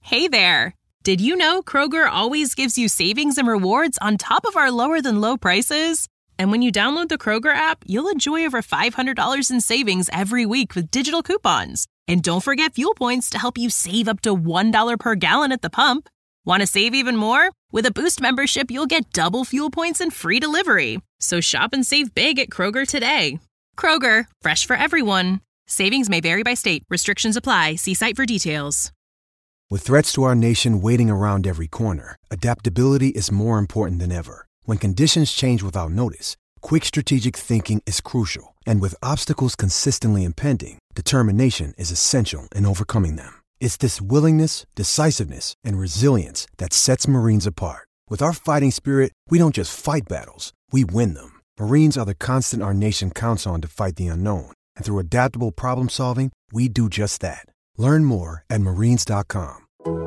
Hey there! Did you know Kroger always gives you savings and rewards on top of our lower-than-low prices? And when you download the Kroger app, you'll enjoy over $500 in savings every week with digital coupons. And don't forget fuel points to help you save up to $1 per gallon at the pump. Want to save even more? With a Boost membership, you'll get double fuel points and free delivery. So shop and save big at Kroger today. Kroger, fresh for everyone. Savings may vary by state. Restrictions apply. See site for details. With threats to our nation waiting around every corner, adaptability is more important than ever. When conditions change without notice, quick strategic thinking is crucial. And with obstacles consistently impending, determination is essential in overcoming them. It's this willingness, decisiveness, and resilience that sets Marines apart. With our fighting spirit, we don't just fight battles, we win them. Marines are the constant our nation counts on to fight the unknown. And through adaptable problem solving, we do just that. Learn more at marines.com.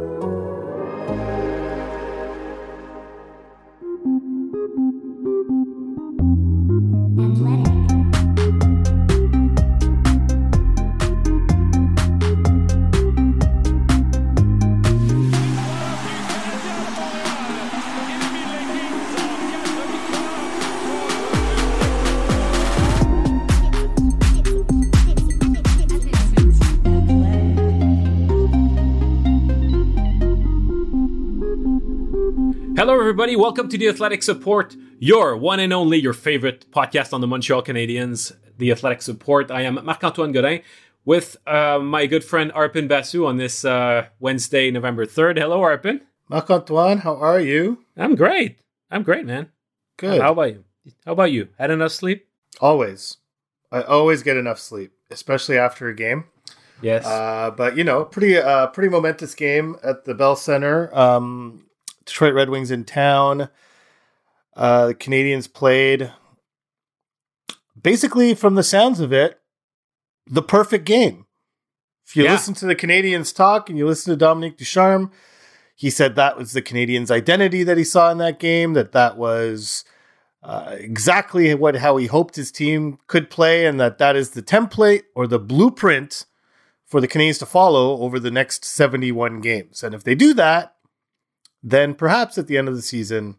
Hello, everybody. Welcome to The Athletic Support, your one and only, your favorite podcast on the Montreal Canadiens, The Athletic Support. I am Marc-Antoine Godin with my good friend Arpin Basu on this Wednesday, November 3rd. Hello, Arpin. Marc-Antoine, how are you? I'm great, man. Good. How about you? Had enough sleep? Always. I always get enough sleep, especially after a game. Yes. But, you know, pretty momentous game at the Bell Center. Detroit Red Wings in town. The Canadiens played, basically, from the sounds of it, the perfect game. If you listen to the Canadiens talk and you listen to Dominique Ducharme, he said that was the Canadiens' identity that he saw in that game, that was exactly how he hoped his team could play, and that is the template or the blueprint for the Canadiens to follow over the next 71 games. And if they do that, then perhaps at the end of the season,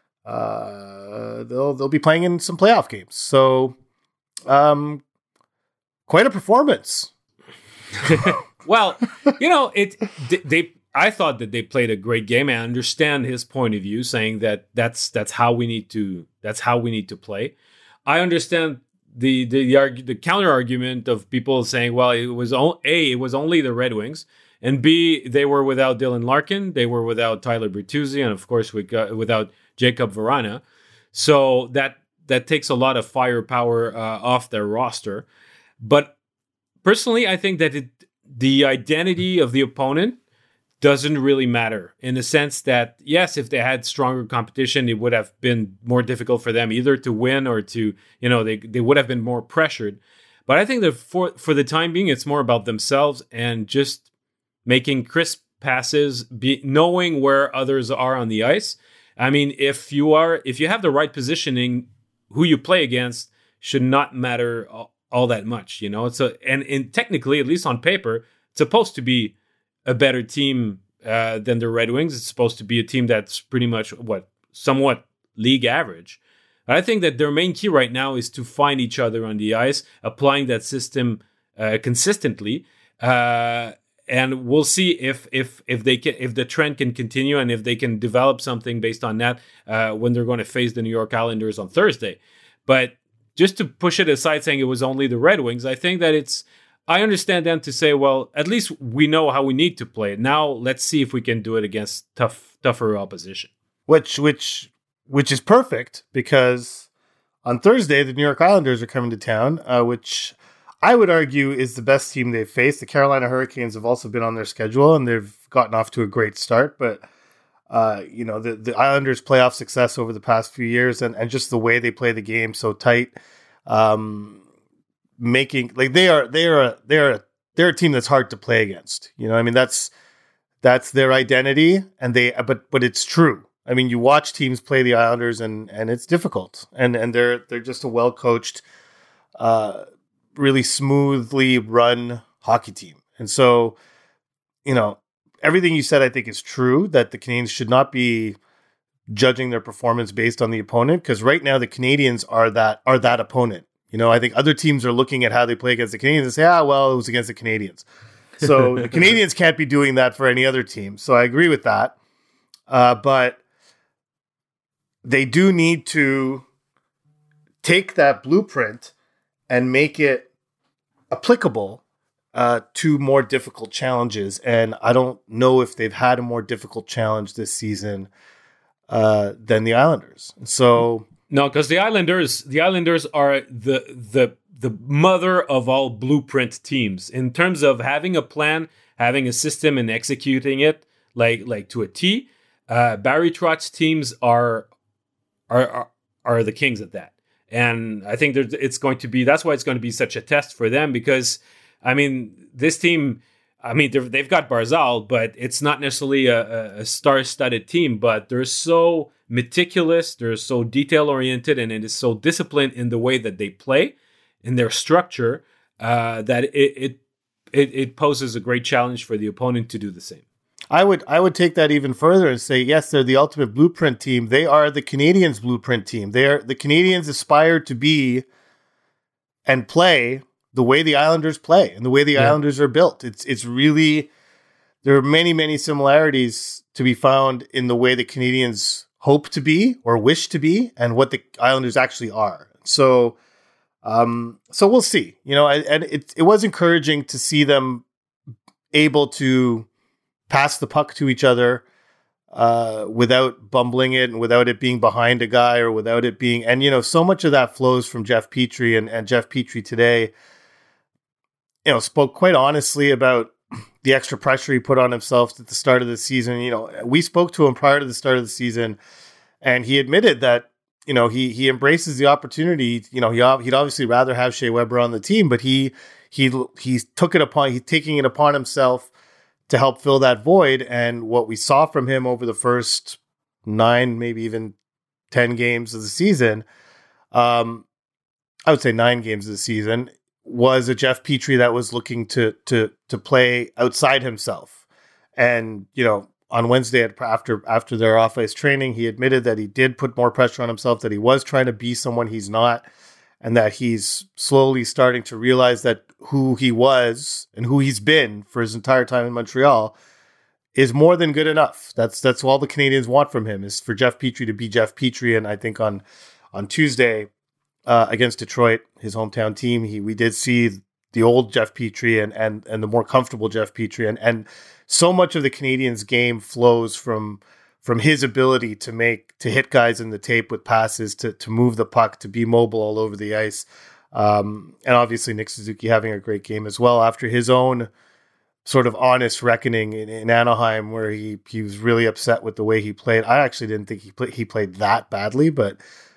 they'll be playing in some playoff games. So, quite a performance. Well, you know, I thought that they played a great game. I understand his point of view, saying that that's how we need to play. I understand the counter argument of people saying, well, it was only the Red Wings. And B, they were without Dylan Larkin, they were without Tyler Bertuzzi, and of course without Jacob Vrana. So that takes a lot of firepower off their roster. But personally, I think that the identity of the opponent doesn't really matter, in the sense that, yes, if they had stronger competition, it would have been more difficult for them either to win or to, they would have been more pressured. But I think that for the time being, it's more about themselves and just making crisp passes, knowing where others are on the ice. I mean, if you have the right positioning, who you play against should not matter all that much, So, and technically, at least on paper, it's supposed to be a better team than the Red Wings. It's supposed to be a team that's pretty much somewhat league average. But I think that their main key right now is to find each other on the ice, applying that system consistently. And we'll see if the trend can continue and if they can develop something based on that when they're going to face the New York Islanders on Thursday. But just to push it aside, saying it was only the Red Wings, I think that I understand them to say, well, at least we know how we need to play it. Now let's see if we can do it against tougher opposition. Which is perfect, because on Thursday the New York Islanders are coming to town, which I would argue is the best team they've faced. The Carolina Hurricanes have also been on their schedule, and they've gotten off to a great start. But, the Islanders' playoff success over the past few years and just the way they play the game so tight, making like they're a team that's hard to play against. That's their identity, and but it's true. I mean, you watch teams play the Islanders, and it's difficult, and they're just a well coached, really smoothly run hockey team. And so, everything you said, I think, is true, that the Canadiens should not be judging their performance based on the opponent, because right now the Canadiens are that opponent. I think other teams are looking at how they play against the Canadiens and say, well, it was against the Canadiens. So the Canadiens can't be doing that for any other team. So I agree with that. But they do need to take that blueprint and make it applicable to more difficult challenges. And I don't know if they've had a more difficult challenge this season than the Islanders. So no, because the Islanders are the mother of all blueprint teams in terms of having a plan, having a system, and executing it like to a T. Barry Trotz's teams are the kings at that, and I think that's why it's going to be such a test for them, because I mean this team. I mean, they've got Barzal, but it's not necessarily a star-studded team. But they're so meticulous, they're so detail-oriented, and it is so disciplined in the way that they play, in their structure, that it poses a great challenge for the opponent to do the same. I would take that even further and say, yes, they're the ultimate blueprint team. They are the Canadiens' blueprint team. The Canadiens aspire to be and play the way the Islanders play and the way the Islanders are built. It's really, there are many, many similarities to be found in the way the Canadiens hope to be or wish to be and what the Islanders actually are. So we'll see, and it was encouraging to see them able to pass the puck to each other without bumbling it and without it being behind a guy or without it being, and, so much of that flows from Jeff Petrie, and Jeff Petrie today, spoke quite honestly about the extra pressure he put on himself at the start of the season. We spoke to him prior to the start of the season, and he admitted that, he embraces the opportunity. He'd obviously rather have Shea Weber on the team, but he's taking it upon himself to help fill that void. And what we saw from him over the first 9, maybe even 10 games of the season, I would say 9 games of the season, was a Jeff Petrie that was looking to play outside himself. And, on Wednesday after their off-ice training, he admitted that he did put more pressure on himself, that he was trying to be someone he's not, and that he's slowly starting to realize that who he was and who he's been for his entire time in Montreal is more than good enough. That's all the Canadiens want from him, is for Jeff Petrie to be Jeff Petrie. And I think on Tuesday against Detroit, his hometown team, we did see the old Jeff Petrie and the more comfortable Jeff Petrie, and so much of the Canadiens' game flows from his ability to hit guys in the tape with passes, to move the puck, to be mobile all over the ice. And obviously Nick Suzuki having a great game as well after his own sort of honest reckoning in Anaheim, where he was really upset with the way he played. I actually didn't think he played that badly, but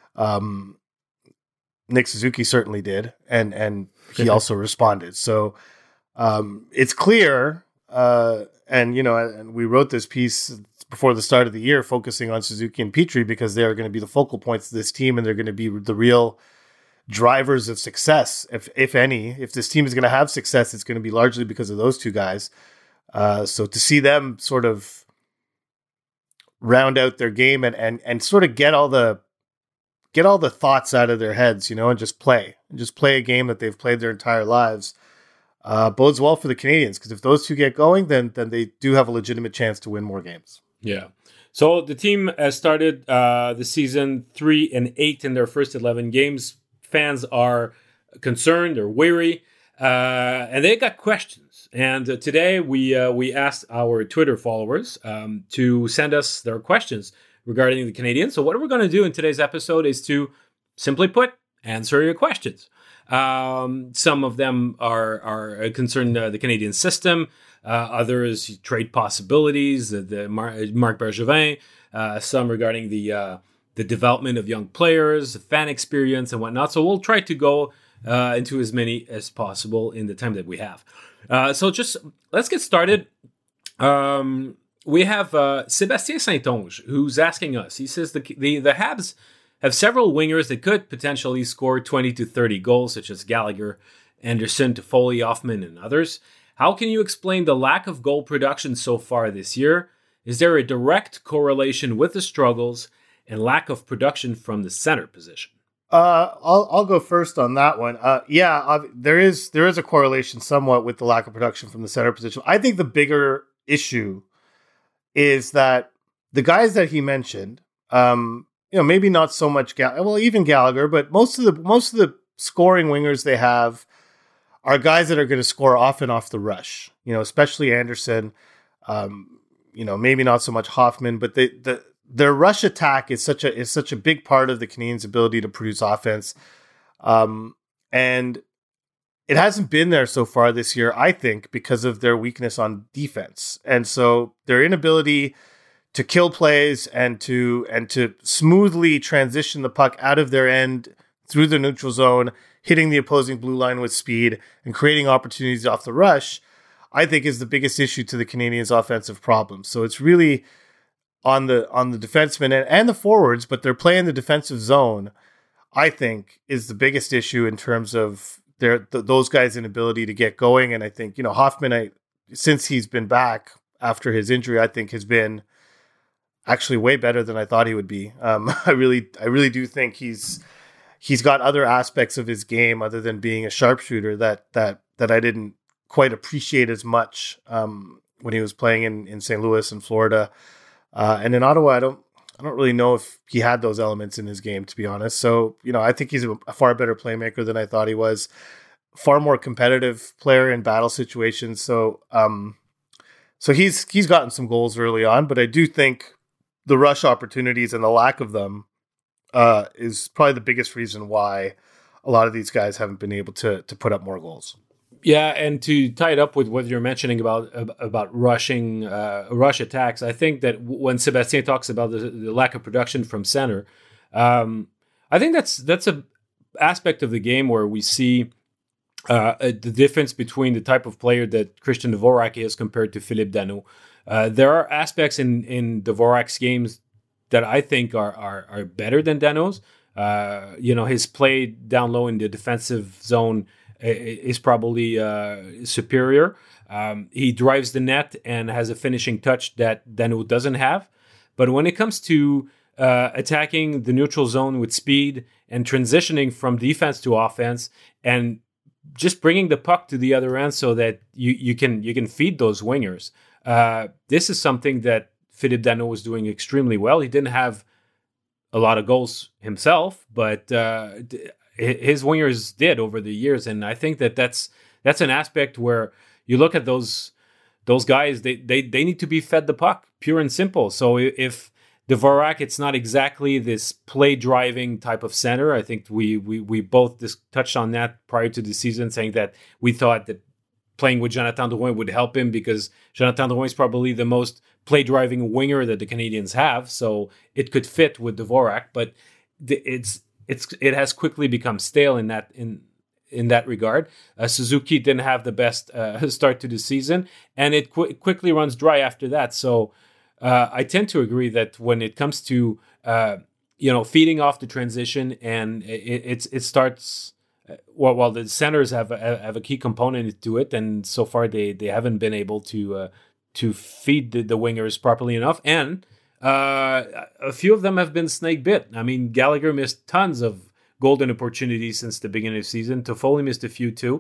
Nick Suzuki certainly did, and he also responded. So it's clear, and we wrote this piece before the start of the year focusing on Suzuki and Petrie, because they are going to be the focal points of this team, and they're going to be the real drivers of success, if any. If this team is going to have success, it's going to be largely because of those two guys. So to see them sort of round out their game and sort of get all the thoughts out of their heads, and just play a game that they've played their entire lives, bodes well for the Canadiens, because if those two get going, then they do have a legitimate chance to win more games. Yeah. So the team has started the season 3-8 in their first 11 games. Fans are concerned, they're weary, and they got questions. And today we asked our Twitter followers to send us their questions regarding the Canadiens. So what we're going to do in today's episode is to, simply put, answer your questions. Some of them are concerned the Canadian system, others trade possibilities, the Marc Bergevin, some regarding the development of young players, fan experience, and whatnot. So we'll try to go into as many as possible in the time that we have. So just let's get started. We have Sébastien Saint-Onge, who's asking us. He says the Habs have several wingers that could potentially score 20 to 30 goals, such as Gallagher, Anderson, Toffoli, Hoffman, and others. How can you explain the lack of goal production so far this year? Is there a direct correlation with the struggles and lack of production from the center position? I'll go first on that one. There is a correlation somewhat with the lack of production from the center position. I think the bigger issue is that the guys that he mentioned, maybe not so much even Gallagher, but most of the scoring wingers they have are guys that are going to score often off the rush. Especially Anderson. Maybe not so much Hoffman, but their rush attack is such a big part of the Canadiens' ability to produce offense, and it hasn't been there so far this year. I think because of their weakness on defense, and so their inability to kill plays and to smoothly transition the puck out of their end through the neutral zone, hitting the opposing blue line with speed and creating opportunities off the rush, I think is the biggest issue to the Canadiens' offensive problems. So it's really on the defensemen and the forwards, but they're playing the defensive zone, I think, is the biggest issue in terms of those guys' inability to get going. And I think, Hoffman, since he's been back after his injury, I think has been actually way better than I thought he would be. I really do think he's got other aspects of his game other than being a sharpshooter that I didn't quite appreciate as much when he was playing in St. Louis and Florida. And in Ottawa, I don't really know if he had those elements in his game, to be honest. So, I think he's a far better playmaker than I thought he was. Far more competitive player in battle situations. So, he's gotten some goals early on, but I do think the rush opportunities and the lack of them is probably the biggest reason why a lot of these guys haven't been able to put up more goals. Yeah, and to tie it up with what you're mentioning about rushing rush attacks, I think that when Sebastien talks about the lack of production from center, I think that's a aspect of the game where we see the difference between the type of player that Christian Dvorak is compared to Philippe Danault. There are aspects in Dvorak's games that I think are better than Danault's. His play down low in the defensive zone is probably superior. He drives the net and has a finishing touch that Danault doesn't have. But when it comes to attacking the neutral zone with speed and transitioning from defense to offense and just bringing the puck to the other end so that you can feed those wingers, this is something that Philippe Danault was doing extremely well. He didn't have a lot of goals himself, but his wingers did over the years, and I think that's an aspect where you look at those guys. They need to be fed the puck, pure and simple. So if Dvorak, it's not exactly this play driving type of center. I think we both touched on that prior to the season, saying that we thought that playing with Jonathan Drouin would help him because Jonathan Drouin is probably the most play driving winger that the Canadiens have. So it could fit with Dvorak, but it has quickly become stale in that regard. Suzuki didn't have the best start to the season, and it quickly runs dry after that. So I tend to agree that when it comes to feeding off the transition, and it starts while the centers have a key component to it, and so far they haven't been able to feed the wingers properly enough, and a few of them have been snake bit. I mean, Gallagher missed tons of golden opportunities since the beginning of the season. Toffoli missed a few too.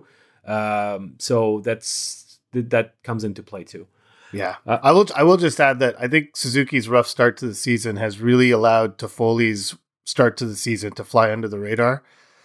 So that comes into play too. Yeah. I will just add that I think Suzuki's rough start to the season has really allowed Toffoli's start to the season to fly under the radar.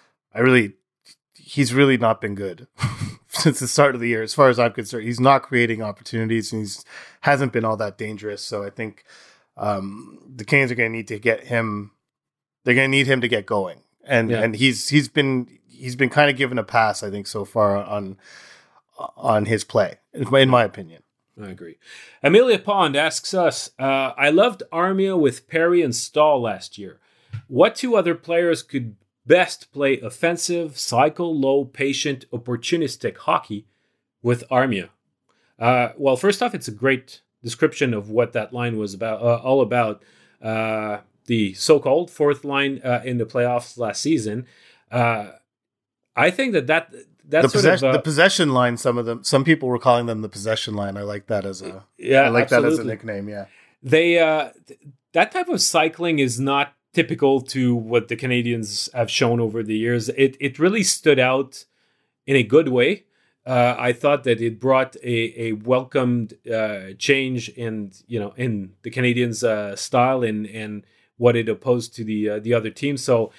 He's really not been good since the start of the year. As far as I'm concerned, he's not creating opportunities and hasn't been all that dangerous. So I think the Canes are going to need to get him. They're going to need him to get going, and he's been kind of given a pass, I think, so far on his play, in my opinion. I agree. Amelia Pond asks us, I loved Armia with Perry and Stahl last year. What two other players could best play offensive, cycle low, patient, opportunistic hockey with Armia? Well, first off, it's a great description of what that line was about, all about. The so-called fourth line in the playoffs last season. I think that the possession line. Some people were calling them the possession line. I like that as a that as a nickname. Yeah, they that type of cycling is not typical to what the Canadiens have shown over the years. It really stood out in a good way. I thought that it brought a welcomed change in the Canadiens' style and what it opposed to the other team. So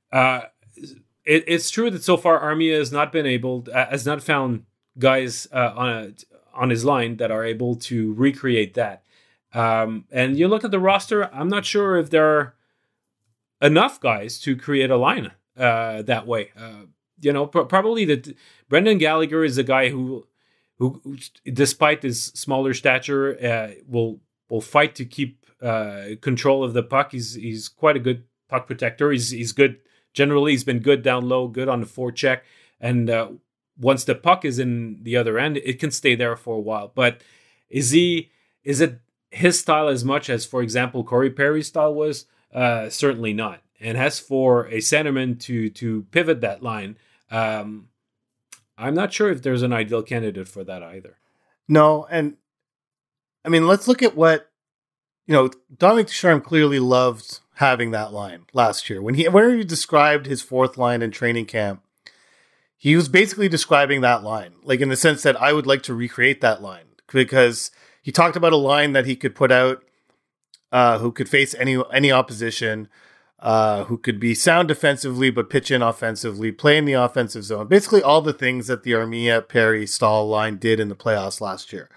it's true that so far Armia has not found guys on his line that are able to recreate that. And you look at the roster, I'm not sure if there are enough guys to create a line that way. Probably that Brendan Gallagher is a guy who despite his smaller stature, will fight to keep control of the puck. He's quite a good puck protector. He's good. Generally, he's been good down low, good on the forecheck. And once the puck is in the other end, it can stay there for a while. But is it his style as much as, for example, Corey Perry's style was? Certainly not. And as for a centerman to pivot that line, I'm not sure if there's an ideal candidate for that either. No, and I mean, let's look at what, Dominic Ducharme clearly loved having that line last year. Whenever he described his fourth line in training camp, he was basically describing that line, like in the sense that I would like to recreate that line, because he talked about a line that he could put out, who could face any opposition, who could be sound defensively but pitch in offensively, play in the offensive zone. Basically all the things that the Armia, Perry, Stahl line did in the playoffs last year.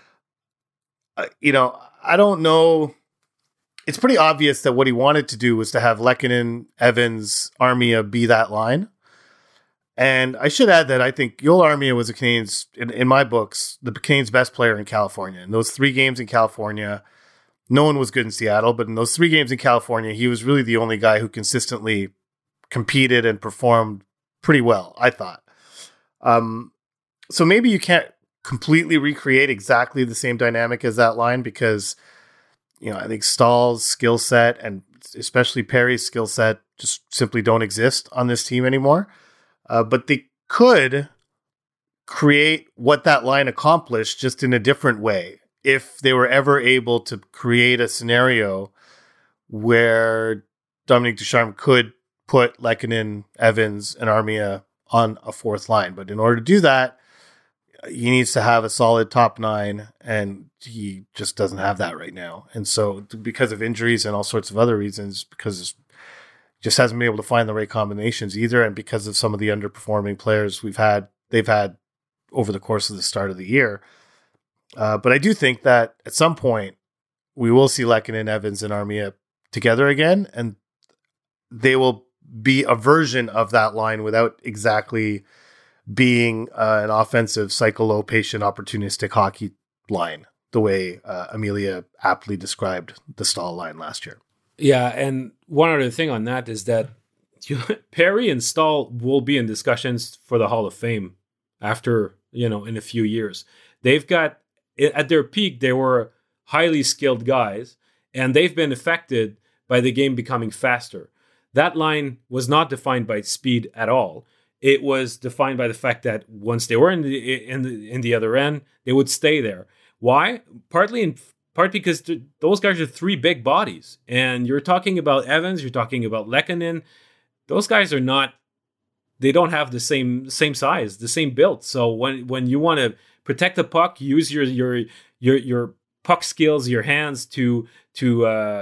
I don't know. It's pretty obvious that what he wanted to do was to have Lehkonen, Evans, Armia be that line. And I should add that I think Joel Armia was the Canadiens, in my books, the Canadiens' best player in California. In those 3 games in California, no one was good in Seattle, but in those 3 games in California, he was really the only guy who consistently competed and performed pretty well, I thought. So maybe you can't completely recreate exactly the same dynamic as that line because, I think Stahl's skill set and especially Perry's skill set just simply don't exist on this team anymore. But they could create what that line accomplished just in a different way if they were ever able to create a scenario where Dominic Ducharme could put Lehkonen, Evans, and Armia on a fourth line. But in order to do that, he needs to have a solid top 9, and he just doesn't have that right now. And so because of injuries and all sorts of other reasons, because just hasn't been able to find the right combinations either, and because of some of the underperforming players they've had over the course of the start of the year. But I do think that at some point we will see Lehkonen, Evans, and Armia together again, and they will be a version of that line without exactly being an offensive, cycle-low, patient, opportunistic hockey line, the way Amelia aptly described the Stahl line last year. Yeah, and one other thing on that is that Perry and Stahl will be in discussions for the Hall of Fame after, in a few years. They've got, at their peak, they were highly skilled guys, and they've been affected by the game becoming faster. That line was not defined by speed at all. It was defined by the fact that once they were in the other end, they would stay there. Why? Partly because those guys are 3 big bodies, and you're talking about Evans, you're talking about Lehkonen. Those guys are not. They don't have the same size, the same build. So when you want to protect the puck, use your puck skills, your hands to keep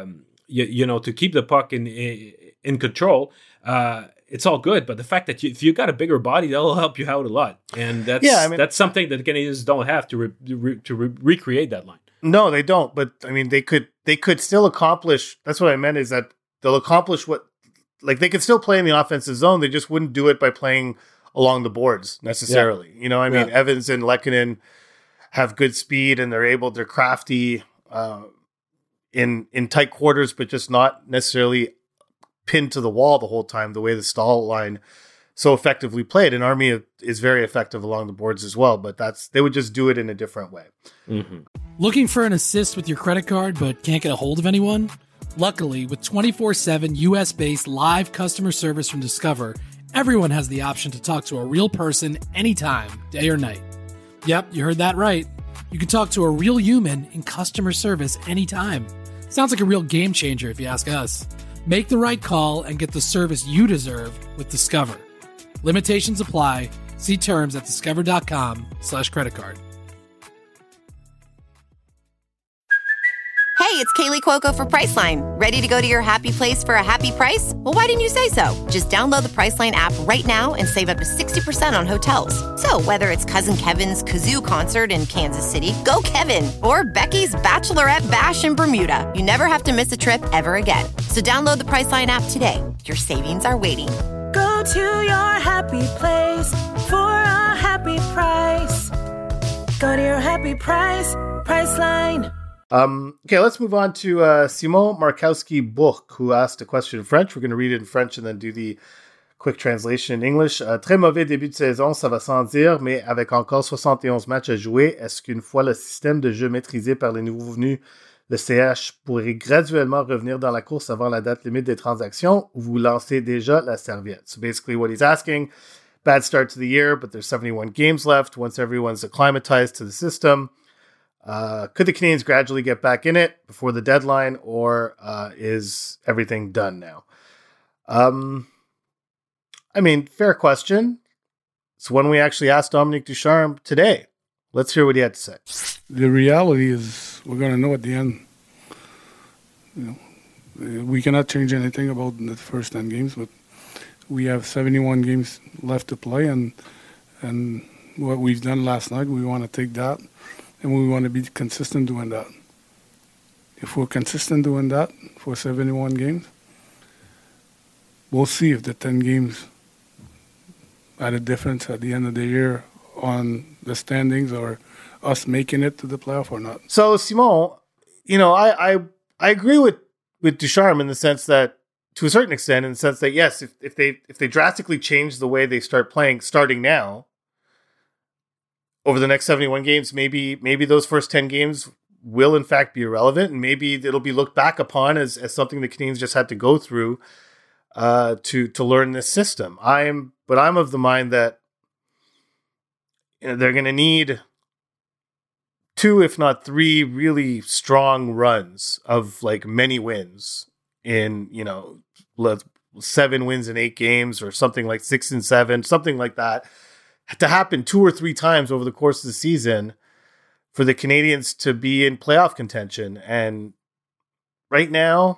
the puck in control. It's all good, but the fact that if you got a bigger body, that'll help you out a lot, and that's something that the Canadiens don't have to recreate that line. No, they don't. But I mean, they could still accomplish. That's what I meant is that they'll accomplish they could still play in the offensive zone. They just wouldn't do it by playing along the boards necessarily. Yeah. I mean, Evans and Lehkonen have good speed and they're crafty in tight quarters, but just not necessarily pinned to the wall the whole time, the way the Stahl line so effectively played. And Armia is very effective along the boards as well, but they would just do it in a different way. Mm-hmm. Looking for an assist with your credit card, but can't get a hold of anyone? Luckily, with 24/7 US-based live customer service from Discover, everyone has the option to talk to a real person anytime, day or night. Yep, you heard that right. You can talk to a real human in customer service anytime. Sounds like a real game changer if you ask us. Make the right call and get the service you deserve with Discover. Limitations apply. See terms at discover.com/creditcard. Hey, it's Kaylee Cuoco for Priceline. Ready to go to your happy place for a happy price? Well, why didn't you say so? Just download the Priceline app right now and save up to 60% on hotels. So whether it's Cousin Kevin's Kazoo Concert in Kansas City, go Kevin, or Becky's Bachelorette Bash in Bermuda, you never have to miss a trip ever again. So download the Priceline app today. Your savings are waiting. Go to your happy place for a happy price. Go to your happy price, Priceline. Okay, let's move on to Simon Markowski-Bourque, who asked a question in French. We're going to read it in French and then do the quick translation in English. Très mauvais début de saison, ça va sans dire, mais avec encore 71 matchs à jouer, est-ce qu'une fois le système de jeu maîtrisé par les nouveaux venus, le CH pourrait graduellement revenir dans la course avant la date limite des transactions, ou vous lancez déjà la serviette? So basically what he's asking, bad start to the year, but there's 71 games left. Once everyone's acclimatized to the system, could the Canadiens gradually get back in it before the deadline, or is everything done now? I mean, fair question. It's one we actually asked Dominique Ducharme today. Let's hear what he had to say. The reality is we're going to know at the end. You know, we cannot change anything about the first 10 games, but we have 71 games left to play, and what we've done last night, we want to take that. And we want to be consistent doing that. If we're consistent doing that for 71 games, we'll see if the 10 games had a difference at the end of the year on the standings or us making it to the playoff or not. So, Simon, you know, I agree with Ducharme in the sense that, to a certain extent, in the sense that, yes, if they drastically change the way they start playing starting now, over the next 71 games, maybe those first 10 games will in fact be irrelevant, and maybe it'll be looked back upon as something the Canadiens just had to go through to learn this system. I'm of the mind that, you know, they're going to need 2, if not 3, really strong runs of like many wins in, you know, 7 wins in 8 games or something like 6 and 7, something like that, to happen 2 or 3 times over the course of the season for the Canadiens to be in playoff contention. And right now,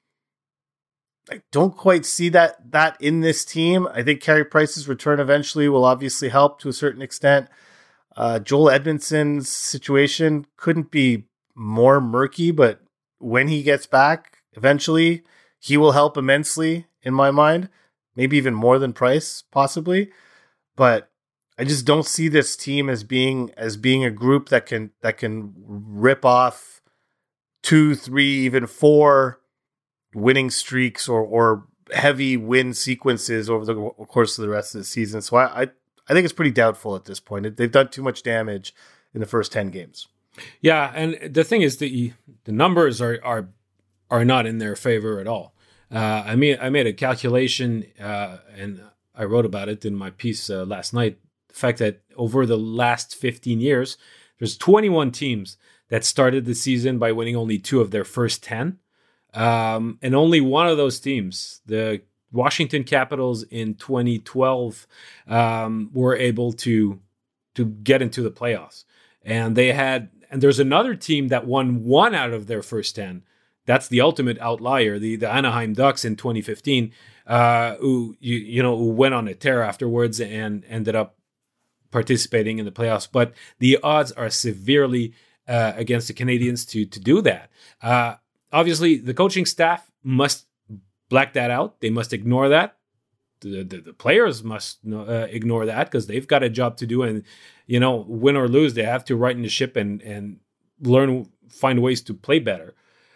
I don't quite see that in this team. I think Carey Price's return eventually will obviously help to a certain extent. Joel Edmondson's situation couldn't be more murky, but when he gets back, eventually, he will help immensely in my mind. Maybe even more than Price, possibly. But I just don't see this team as being a group that can rip off 2, 3, even 4 winning streaks or heavy win sequences over the course of the rest of the season. So I think it's pretty doubtful at this point. They've done too much damage in the first 10 games. Yeah, and the thing is the numbers are not in their favor at all. I made a calculation and I wrote about it in my piece last night. The fact that over the last 15 years, there's 21 teams that started the season by winning only 2 of their first 10. And only one of those teams, the Washington Capitals in 2012, were able to get into the playoffs. And there's another team that won 1 out of their first 10. That's the ultimate outlier, the Anaheim Ducks in 2015, who went on a tear afterwards and ended up participating in the playoffs. But the odds are severely against the Canadiens to do that. Obviously, the coaching staff must black that out. They must ignore that. The players must ignore that because they've got a job to do. And, win or lose, they have to right the ship and find ways to play better.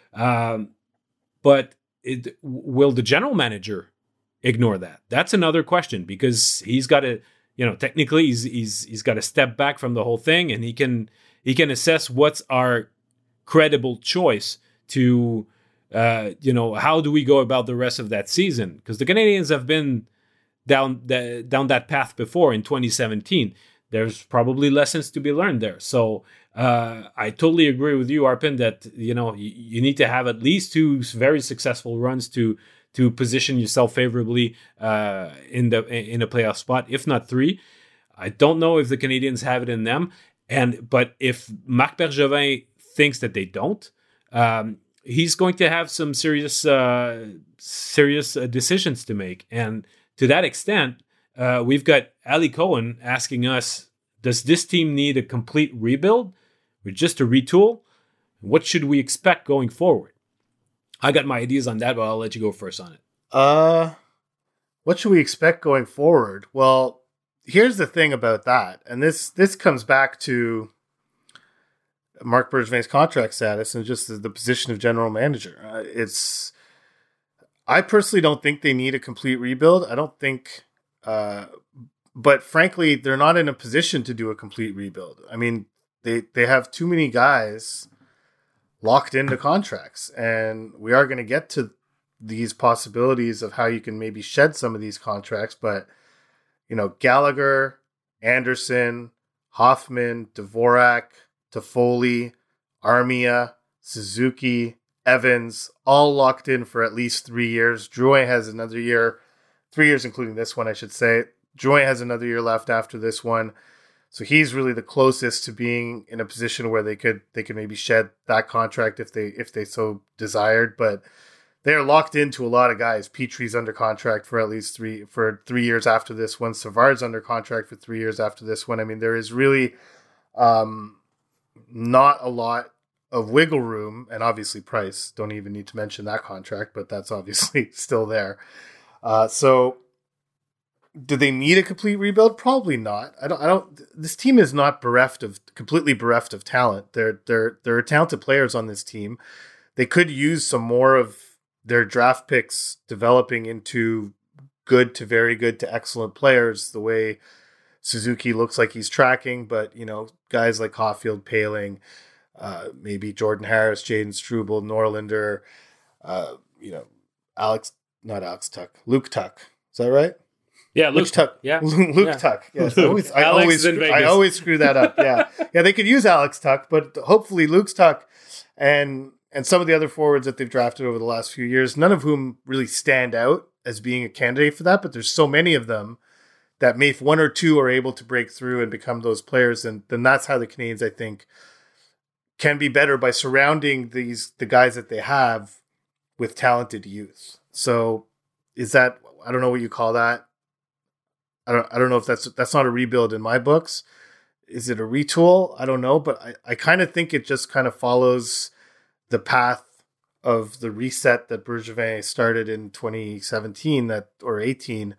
But will the general manager ignore that? That's another question, because he's got to, technically he's got to step back from the whole thing, and he can assess what's our credible choice to, how do we go about the rest of that season? Because the Canadiens have been down that path before in 2017. There's probably lessons to be learned there. So I totally agree with you, Arpin, that you need to have at least 2 very successful runs to position yourself favorably in a playoff spot, if not 3. I don't know if the Canadiens have it in them, but if Marc Bergevin thinks that they don't, he's going to have some serious decisions to make. And to that extent, we've got Ali Cohen asking us, does this team need a complete rebuild or just a retool? What should we expect going forward? I got my ideas on that, but I'll let you go first on it. What should we expect going forward? Well, here's the thing about that. And this comes back to Marc Bergevin's contract status and just the position of general manager. I personally don't think they need a complete rebuild. I don't think, but frankly, they're not in a position to do a complete rebuild. I mean, they have too many guys locked into contracts, and we are going to get to these possibilities of how you can maybe shed some of these contracts. But, Gallagher, Anderson, Hoffman, Dvorak, Toffoli, Armia, Suzuki, Evans, all locked in for at least 3 years. Drouin has another year, 3 years including this one, I should say. Drouin has another year left after this one. So he's really the closest to being in a position where they could maybe shed that contract if they so desired. But they're locked into a lot of guys. Petrie's under contract for at least 3 years after this one. Savard's under contract for 3 years after this one. I mean, there is really not a lot of wiggle room, and obviously Price, don't even need to mention that contract, but that's obviously still there. So do they need a complete rebuild? Probably not. I don't. This team is not completely bereft of talent. There are talented players on this team. They could use some more of their draft picks developing into good to very good to excellent players, the way Suzuki looks like he's tracking. But, guys like Caulfield, Paling, maybe Jordan Harris, Jaden Struble, Norlinder, Luke Tuck. Is that right? Yeah, Luke Tuck. Yeah, Luke Tuck. Yes, I always screw that up. Yeah, they could use Alex Tuck, but hopefully Luke Tuck and some of the other forwards that they've drafted over the last few years, none of whom really stand out as being a candidate for that. But there's so many of them that if 1 or 2 are able to break through and become those players, then that's how the Canadiens, I think, can be better, by surrounding the guys that they have with talented youth. So is that, I don't know what you call that. I don't know if that's not a rebuild in my books. Is it a retool? I don't know, but I kind of think it just kind of follows the path of the reset that Bergevin started in 2017 or 18.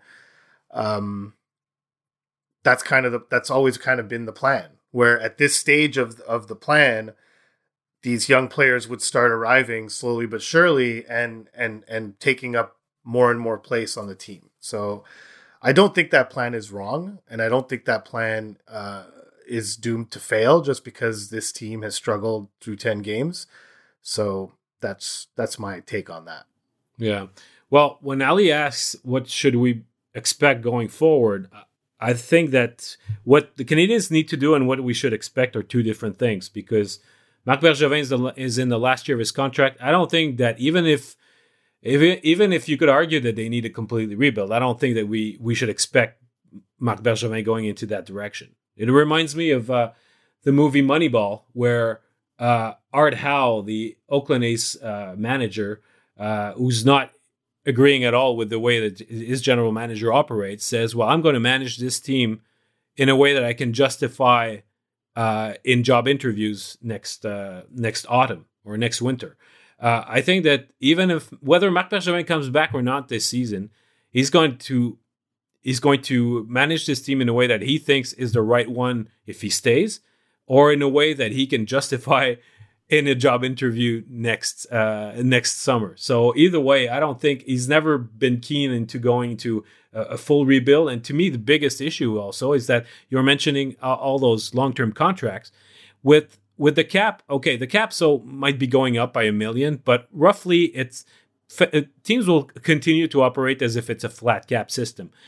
That's always kind of been the plan, where at this stage of the plan, these young players would start arriving slowly but surely and taking up more and more place on the team. So I don't think that plan is wrong, and I don't think that plan is doomed to fail just because this team has struggled through 10 games. So that's my take on that. Yeah. Well, when Ali asks what should we expect going forward, I think that what the Canadiens need to do and what we should expect are 2 different things, because Marc Bergevin is in the last year of his contract. I don't think that even if you could argue that they need to completely rebuild, I don't think that we should expect Marc Bergevin going into that direction. It reminds me of the movie Moneyball, where Art Howe, the Oakland A's manager, who's not agreeing at all with the way that his general manager operates, says, well, I'm going to manage this team in a way that I can justify in job interviews next autumn or next winter. I think that whether Marc Bergevin comes back or not this season, he's going to manage this team in a way that he thinks is the right one if he stays, or in a way that he can justify in a job interview next summer. So either way, I don't think he's never been keen into going to a full rebuild. And to me, the biggest issue also is that you're mentioning all those long-term contracts with the cap. Okay, the cap might be going up by $1 million, but roughly teams will continue to operate as if it's a flat cap system.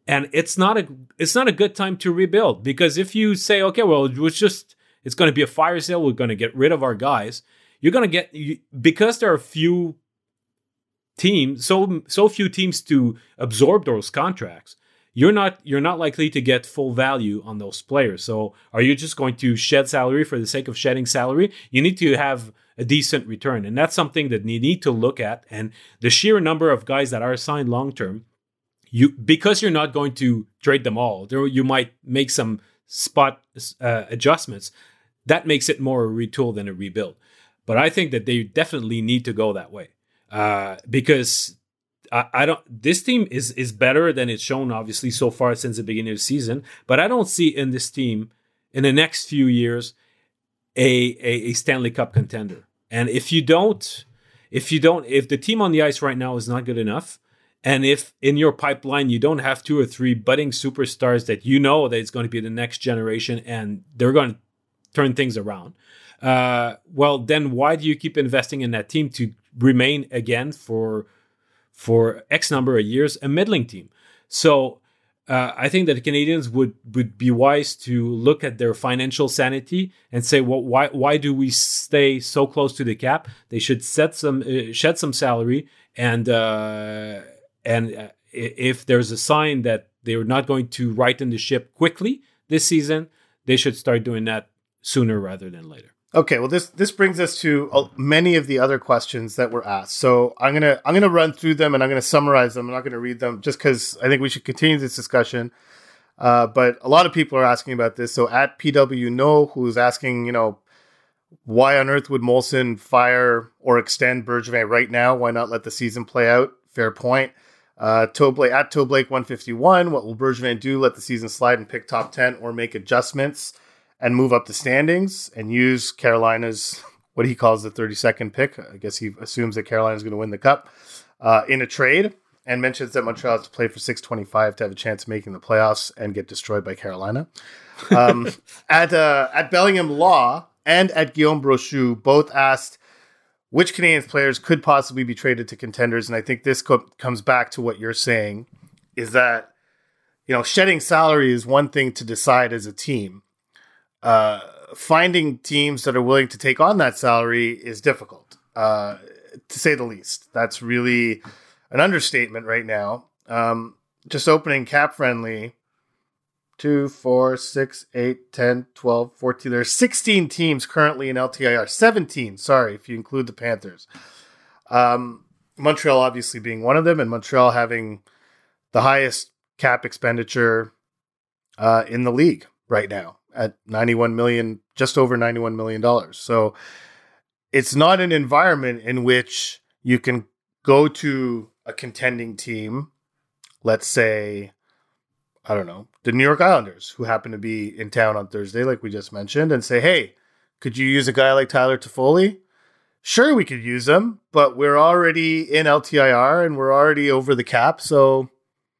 And it's not a good time to rebuild, because if you say, okay, well, it's going to be a fire sale, we're going to get rid of our guys, you're going to because there are few teams, so few teams to absorb those contracts, you're not likely to get full value on those players. So are you just going to shed salary for the sake of shedding salary? You need to have a decent return. And that's something that you need to look at. And the sheer number of guys that are signed long-term, because you're not going to trade them all, you might make some spot adjustments. That makes it more a retool than a rebuild. But I think that they definitely need to go that way, because I don't. This team is better than it's shown, obviously, so far since the beginning of the season. But I don't see in this team in the next few years a Stanley Cup contender. And if the team on the ice right now is not good enough, and if in your pipeline you don't have 2 or 3 budding superstars that you know that it's going to be the next generation and they're going to turn things around, well, then why do you keep investing in that team to remain again for X number of years a middling team? So I think that the Canadians would be wise to look at their financial sanity and say, well, why do we stay so close to the cap? They should shed some salary, and if there's a sign that they're not going to righten the ship quickly this season, they should start doing that sooner rather than later. Okay, well, this brings us to many of the other questions that were asked. So I'm gonna run through them, and I'm gonna summarize them. I'm not gonna read them just because I think we should continue this discussion. But a lot of people are asking about this. So at PW No, who's asking, why on earth would Molson fire or extend Bergevin right now? Why not let the season play out? Fair point. At Toblake 151, what will Bergevin do? Let the season slide and pick top 10, or make adjustments and move up the standings and use Carolina's, what he calls the 32nd pick. I guess he assumes that Carolina's going to win the cup in a trade, and mentions that Montreal has to play for $625 to have a chance of making the playoffs and get destroyed by Carolina. At Bellingham Law and at Guillaume Brochu both asked which Canadian players could possibly be traded to contenders. And I think this comes back to what you're saying, is that, shedding salary is one thing to decide as a team. Finding teams that are willing to take on that salary is difficult, to say the least. That's really an understatement right now. Just opening Cap Friendly, 2, 4, 6, 8, 10, 12, 14. There are 16 teams currently in LTIR. 17, sorry, if you include the Panthers. Montreal obviously being one of them, and Montreal having the highest cap expenditure in the league right now at $91 million, just over $91 million. So it's not an environment in which you can go to a contending team, let's say, I don't know, the New York Islanders, who happen to be in town on Thursday, like we just mentioned, and say, hey, could you use a guy like Tyler Toffoli? Sure, we could use him, but we're already in LTIR and we're already over the cap, so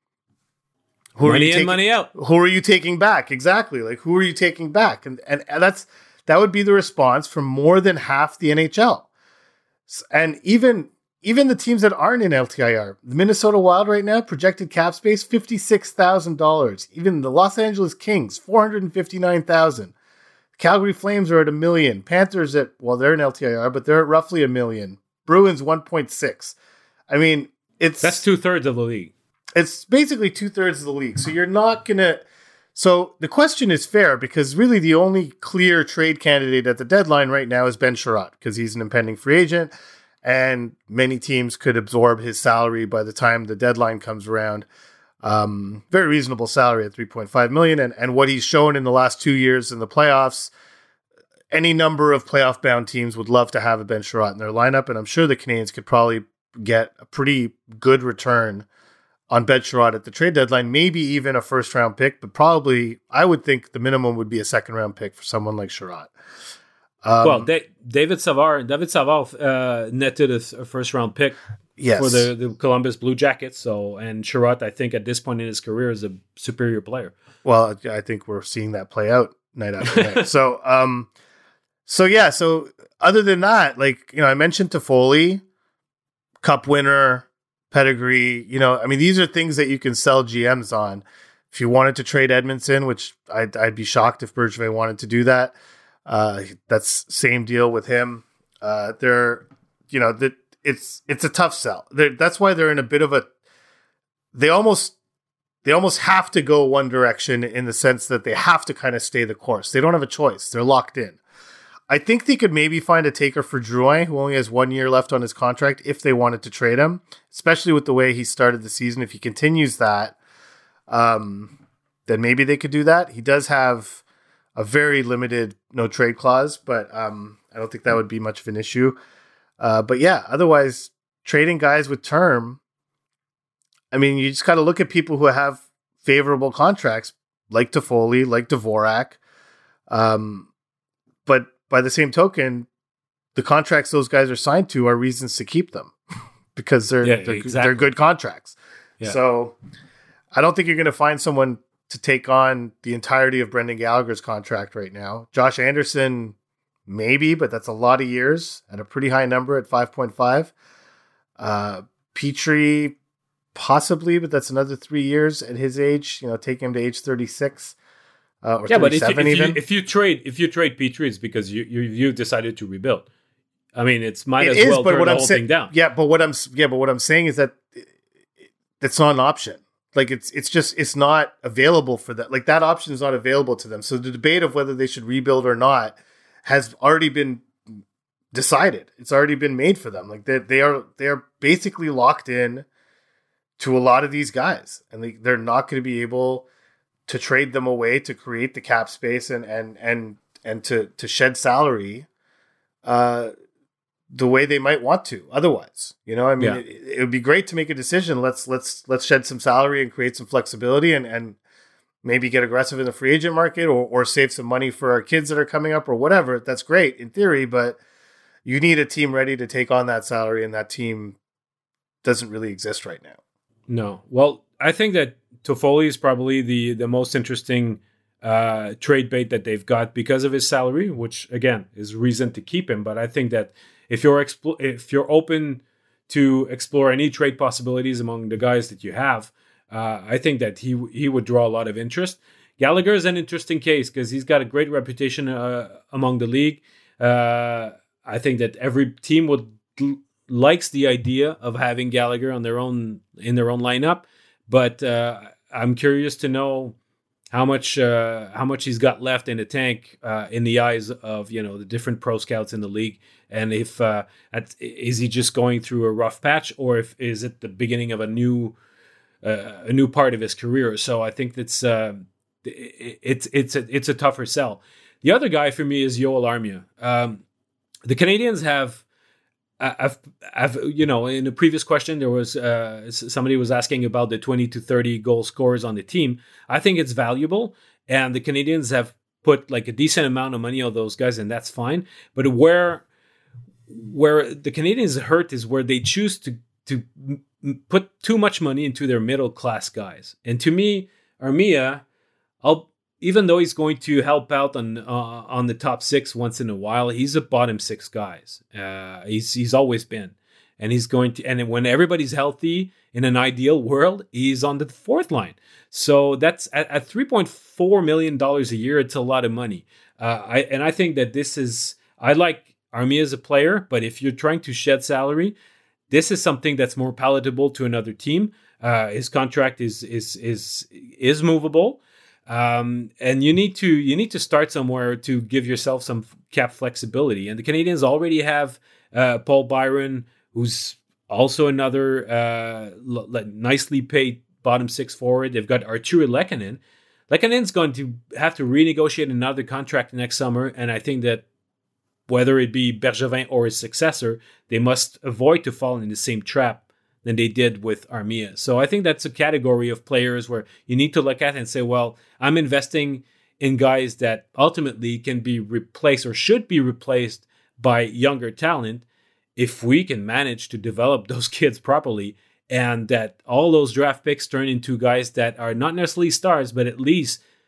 money in, money out. Who are you taking back? Exactly. Like, who are you taking back? And that would be the response from more than half the NHL. And even the teams that aren't in LTIR, the Minnesota Wild right now, projected cap space, $56,000. Even the Los Angeles Kings, $459,000. Calgary Flames are at $1 million. Panthers they're in LTIR, but they're at roughly $1 million. Bruins 1.6. I mean, that's 2/3 of the league. It's basically 2/3 of the league. So you're not going to... So the question is fair, because really the only clear trade candidate at the deadline right now is Ben Sherratt, because he's an impending free agent, and many teams could absorb his salary by the time the deadline comes around. Very reasonable salary at $3.5 million. And what he's shown in the last 2 years in the playoffs, any number of playoff-bound teams would love to have a Ben Sherratt in their lineup, and I'm sure the Canadians could probably get a pretty good return on Ben Sherratt at the trade deadline, maybe even a first-round pick, but probably, I would think the minimum would be a second-round pick for someone like Sherratt. David Savard netted a first-round pick for the Columbus Blue Jackets. And Sherratt, I think, at this point in his career, is a superior player. Well, I think we're seeing that play out night after night. So other than that, I mentioned Toffoli, Cup winner, pedigree. I mean, these are things that you can sell GMs on. If you wanted to trade Edmondson, which I'd be shocked if Bergevin wanted to do that. That's same deal with him. It's a tough sell. That's why they're in a bit of a. They almost have to go one direction in the sense that they have to kind of stay the course. They don't have a choice. They're locked in. I think they could maybe find a taker for Drouin, who only has 1 year left on his contract, if they wanted to trade him, especially with the way he started the season. If he continues that, then maybe they could do that. He does have a very limited no trade clause, but I don't think that would be much of an issue. But yeah, otherwise, trading guys with term, I mean, you just got to look at people who have favorable contracts, like Toffoli, like Dvorak. But by the same token, the contracts those guys are signed to are reasons to keep them because they're good contracts. Yeah. So I don't think you're going to find someone to take on the entirety of Brendan Gallagher's contract right now. Josh Anderson, maybe, but that's a lot of years at a pretty high number at 5.5. Petrie, possibly, but that's another 3 years at his age. Take him to age 36 or 37 even. If you trade Petrie, it's because you decided to rebuild. I mean, it's might as well turn the whole thing down. Yeah, but what I'm saying is that it's not an option. Like it's not available for that. Like that option is not available to them. So the debate of whether they should rebuild or not has already been decided. It's already been made for them. Like they are basically locked in to a lot of these guys, and they're not going to be able to trade them away to create the cap space and to shed salary the way they might want to otherwise. I mean, it would be great to make a decision. Let's shed some salary and create some flexibility and maybe get aggressive in the free agent market or save some money for our kids that are coming up or whatever. That's great in theory, but you need a team ready to take on that salary, and that team doesn't really exist right now. No. Well, I think that Toffoli is probably the most interesting trade bait that they've got because of his salary, which again is reason to keep him. But I think that if you're open to explore any trade possibilities among the guys that you have, I think that he would draw a lot of interest. Gallagher is an interesting case because he's got a great reputation among the league. I think that every team likes the idea of having Gallagher in their own lineup, but I'm curious to know how much he's got left in the tank in the eyes of the different pro scouts in the league, and if is he just going through a rough patch, or is it the beginning of a new part of his career? So I think it's a tougher sell. The other guy for me is Yoel Armia. The Canadiens have. In the previous question, there was somebody was asking about the 20 to 30 goal scorers on the team. I think it's valuable, and the Canadiens have put like a decent amount of money on those guys, and that's fine. But where the Canadiens hurt is where they choose to put too much money into their middle class guys. And to me, Armia, even though he's going to help out on the top six once in a while, he's a bottom six guys. He's always been, and he's going to. And when everybody's healthy in an ideal world, he's on the fourth line. So that's at $3.4 million a year. It's a lot of money. I think that this is. I like Armia as a player, but if you're trying to shed salary, this is something that's more palatable to another team. His contract is movable. And you need to start somewhere to give yourself some cap flexibility. And the Canadiens already have Paul Byron, who's also another nicely paid bottom six forward. They've got Artturi Lehkonen. Lehkonen's going to have to renegotiate another contract next summer, and I think that whether it be Bergevin or his successor, they must avoid to fall in the same trap than they did with Armia. So I think that's a category of players where you need to look at and say, well, I'm investing in guys that ultimately can be replaced or should be replaced by younger talent if we can manage to develop those kids properly, and that all those draft picks turn into guys that are not necessarily stars, but at least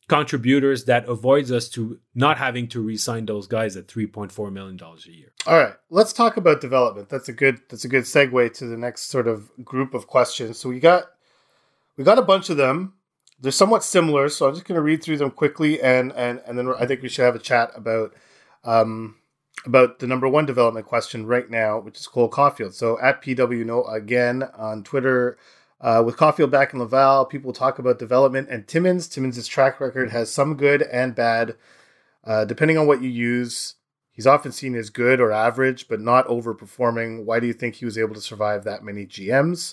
contributors that avoids us to not having to re-sign those guys at $3.4 million a year. All right, let's talk about development. That's a good segue to the next sort of group of questions. So we got a bunch of them. They're somewhat similar, so I'm just going to read through them quickly, and then I think we should have a chat about the number one development question right now, which is Cole Caulfield. So at PWNO again on Twitter, with Caulfield back in Laval, people talk about development and Timmins. Timmins' track record has some good and bad, depending on what you use. He's often seen as good or average, but not overperforming. Why do you think he was able to survive that many GMs?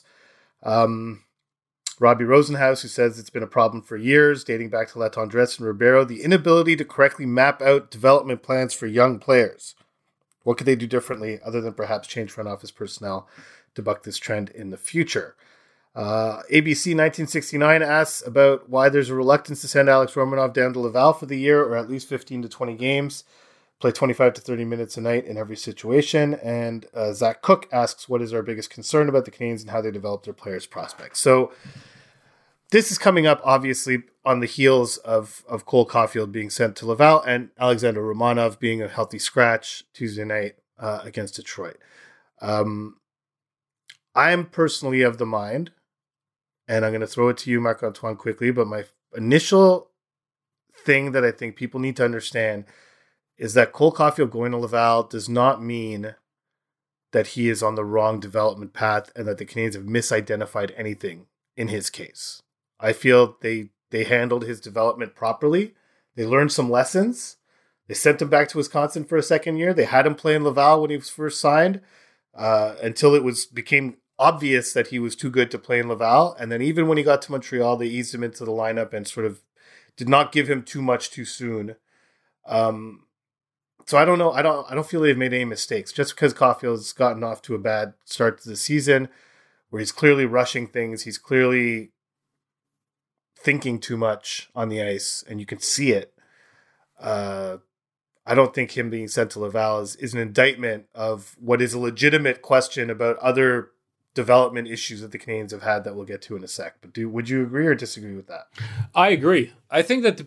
Robbie Rosenhaus, who says it's been a problem for years, dating back to Latendresse and Ribeiro, the inability to correctly map out development plans for young players. What could they do differently other than perhaps change front office personnel to buck this trend in the future? ABC 1969 asks about why there's a reluctance to send Alex Romanov down to Laval for the year, or at least 15 to 20 games, play 25 to 30 minutes a night in every situation. And Zach Cook asks, what is our biggest concern about the Canadiens and how they develop their players' prospects? So this is coming up, obviously, on the heels of Cole Caulfield being sent to Laval and Alexander Romanov being a healthy scratch Tuesday night against Detroit. I am personally of the mind, and I'm going to throw it to you, Marc-Antoine, quickly, but my initial thing that I think people need to understand is that Cole Caulfield going to Laval does not mean that he is on the wrong development path and that the Canadiens have misidentified anything in his case. I feel they handled his development properly. They learned some lessons. They sent him back to Wisconsin for a second year. They had him play in Laval when he was first signed until it became obvious that he was too good to play in Laval. And then even when he got to Montreal, they eased him into the lineup and sort of did not give him too much too soon. So I don't know. I don't feel they've made any mistakes. Just because Caulfield's gotten off to a bad start to the season, where he's clearly rushing things, he's clearly thinking too much on the ice, and you can see it. I don't think him being sent to Laval is an indictment of what is a legitimate question about other development issues that the Canadiens have had that we'll get to in a sec. But would you agree or disagree with that? I agree. I think that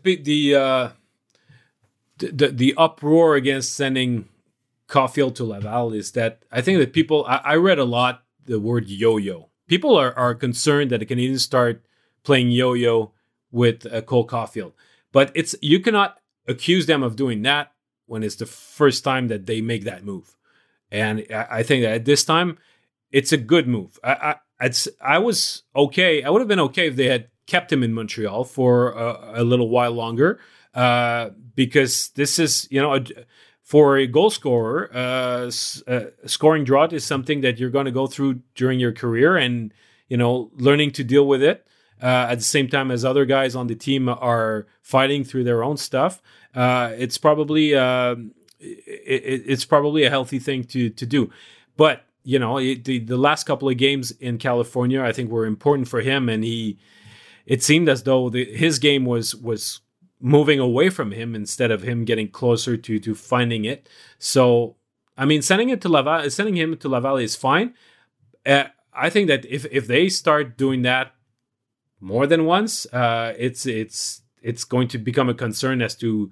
the uproar against sending Caulfield to Laval is that I think that people, I read a lot the word yo-yo. People are concerned that the Canadiens start playing yo-yo with Cole Caulfield. But you cannot accuse them of doing that when it's the first time that they make that move. And I think that at this time, it's a good move. I was okay. I would have been okay if they had kept him in Montreal for a little while longer, because this is, for a goal scorer, scoring drought is something that you're going to go through during your career, and learning to deal with it at the same time as other guys on the team are fighting through their own stuff. It's probably it's probably a healthy thing to do, but the last couple of games in California, I think, were important for him, and it seemed as though his game was moving away from him instead of him getting closer to finding it. So, I mean, sending him to Laval is fine. I think that if they start doing that more than once, it's going to become a concern as to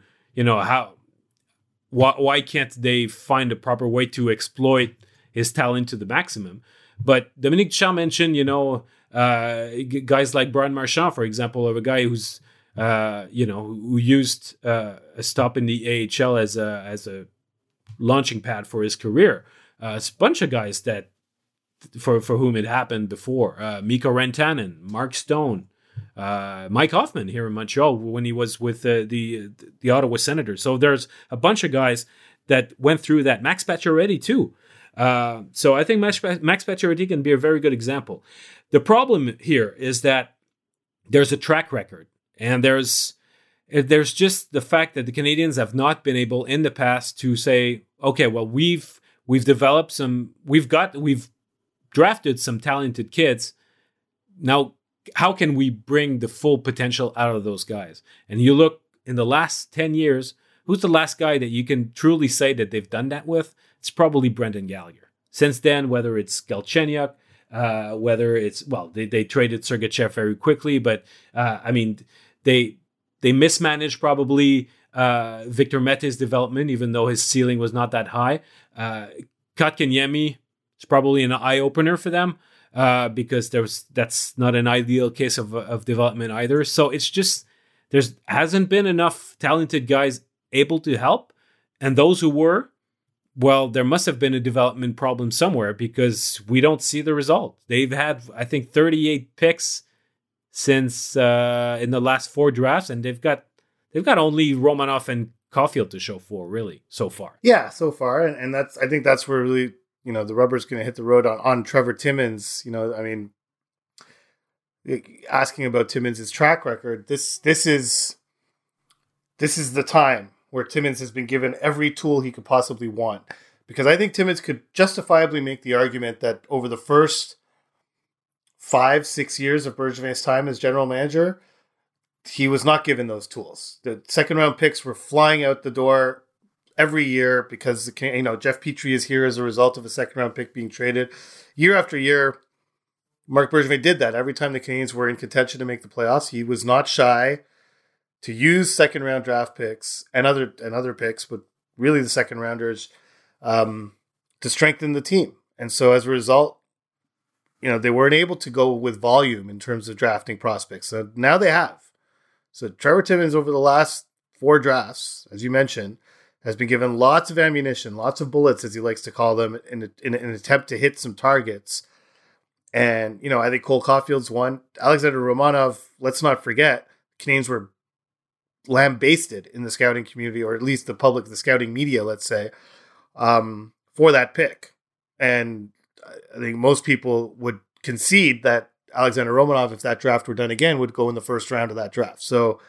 why can't they find a proper way to exploit his talent to the maximum. But Dominique Ducharme mentioned, guys like Brian Marchand, for example, of a guy who's who used a stop in the AHL as a launching pad for his career. It's a bunch of guys that for whom it happened before. Mikko Rantanen, Mark Stone, Mike Hoffman here in Montreal when he was with the Ottawa Senators. So there's a bunch of guys that went through that. Max Pacioretty too. So I think Max Pacioretty can be a very good example. The problem here is that there's a track record, and there's just the fact that the Canadiens have not been able in the past to say, okay, well, we've developed we've drafted some talented kids. Now, how can we bring the full potential out of those guys? And you look in the last 10 years, who's the last guy that you can truly say that they've done that with? It's probably Brendan Gallagher. Since then, whether it's Galchenyuk, whether it's, they traded Sergachev very quickly, but they They mismanaged probably Victor Mete's development, even though his ceiling was not that high. Kotkaniemi is probably an eye-opener for them because that's not an ideal case of development either. So it's just there hasn't been enough talented guys able to help. And those who were, well, there must have been a development problem somewhere because we don't see the result. They've had, I think, 38 picks since in the last 4 drafts, and they've got only Romanov and Caulfield to show for, really, so far. Yeah, so far, and I think that's where really, the rubber's going to hit the road on Trevor Timmins. I mean, asking about Timmins' track record, this is the time where Timmins has been given every tool he could possibly want. Because I think Timmins could justifiably make the argument that over the first 5-6 years of Bergevin's time as general manager, he was not given those tools. The second round picks were flying out the door every year because Jeff Petrie is here as a result of a second round pick being traded. Year after year, Marc Bergevin did that. Every time the Canadiens were in contention to make the playoffs, he was not shy to use second round draft picks and other picks, but really the second rounders, to strengthen the team. And so as a result, they weren't able to go with volume in terms of drafting prospects. So now they have. So Trevor Timmins over the last 4 drafts, as you mentioned, has been given lots of ammunition, lots of bullets, as he likes to call them, in an attempt to hit some targets. And, I think Cole Caulfield's one. Alexander Romanov, let's not forget, Canadiens were lambasted in the scouting community, or at least the scouting media, let's say, for that pick. And I think most people would concede that Alexander Romanov, if that draft were done again, would go in the first round of that draft. So,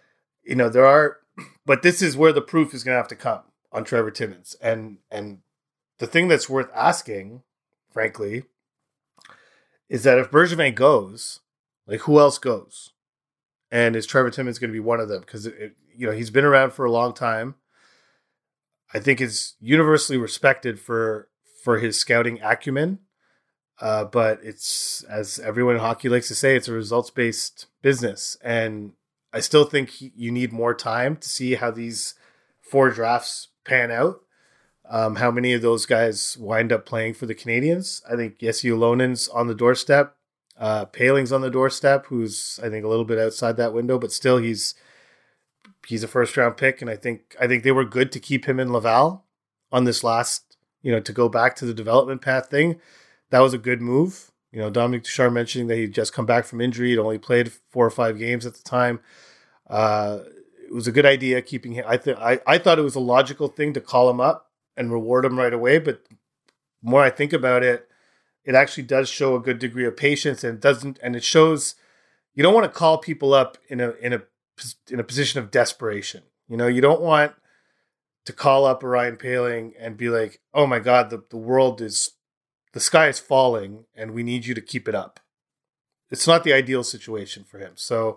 but this is where the proof is going to have to come on Trevor Timmins. And the thing that's worth asking, frankly, is that if Bergevin goes, who else goes? And is Trevor Timmins going to be one of them? Because, he's been around for a long time. I think is universally respected for his scouting acumen. But it's, as everyone in hockey likes to say, it's a results-based business. And I still think you need more time to see how these 4 drafts pan out. How many of those guys wind up playing for the Canadiens? I think Jesse Ylönen's on the doorstep. Paling's on the doorstep, who's, I think, a little bit outside that window, but still he's a first-round pick. And I think they were good to keep him in Laval on this last, to go back to the development path thing. That was a good move. Dominique Ducharme mentioning that he'd just come back from injury. He'd only played 4 or 5 games at the time. It was a good idea keeping him. I thought it was a logical thing to call him up and reward him right away. But the more I think about it, it actually does show a good degree of patience, and it shows you don't want to call people up in a position of desperation. You don't want to call up Ryan Poehling and be like, "Oh my God, the sky is falling, and we need you to keep it up." It's not the ideal situation for him. So,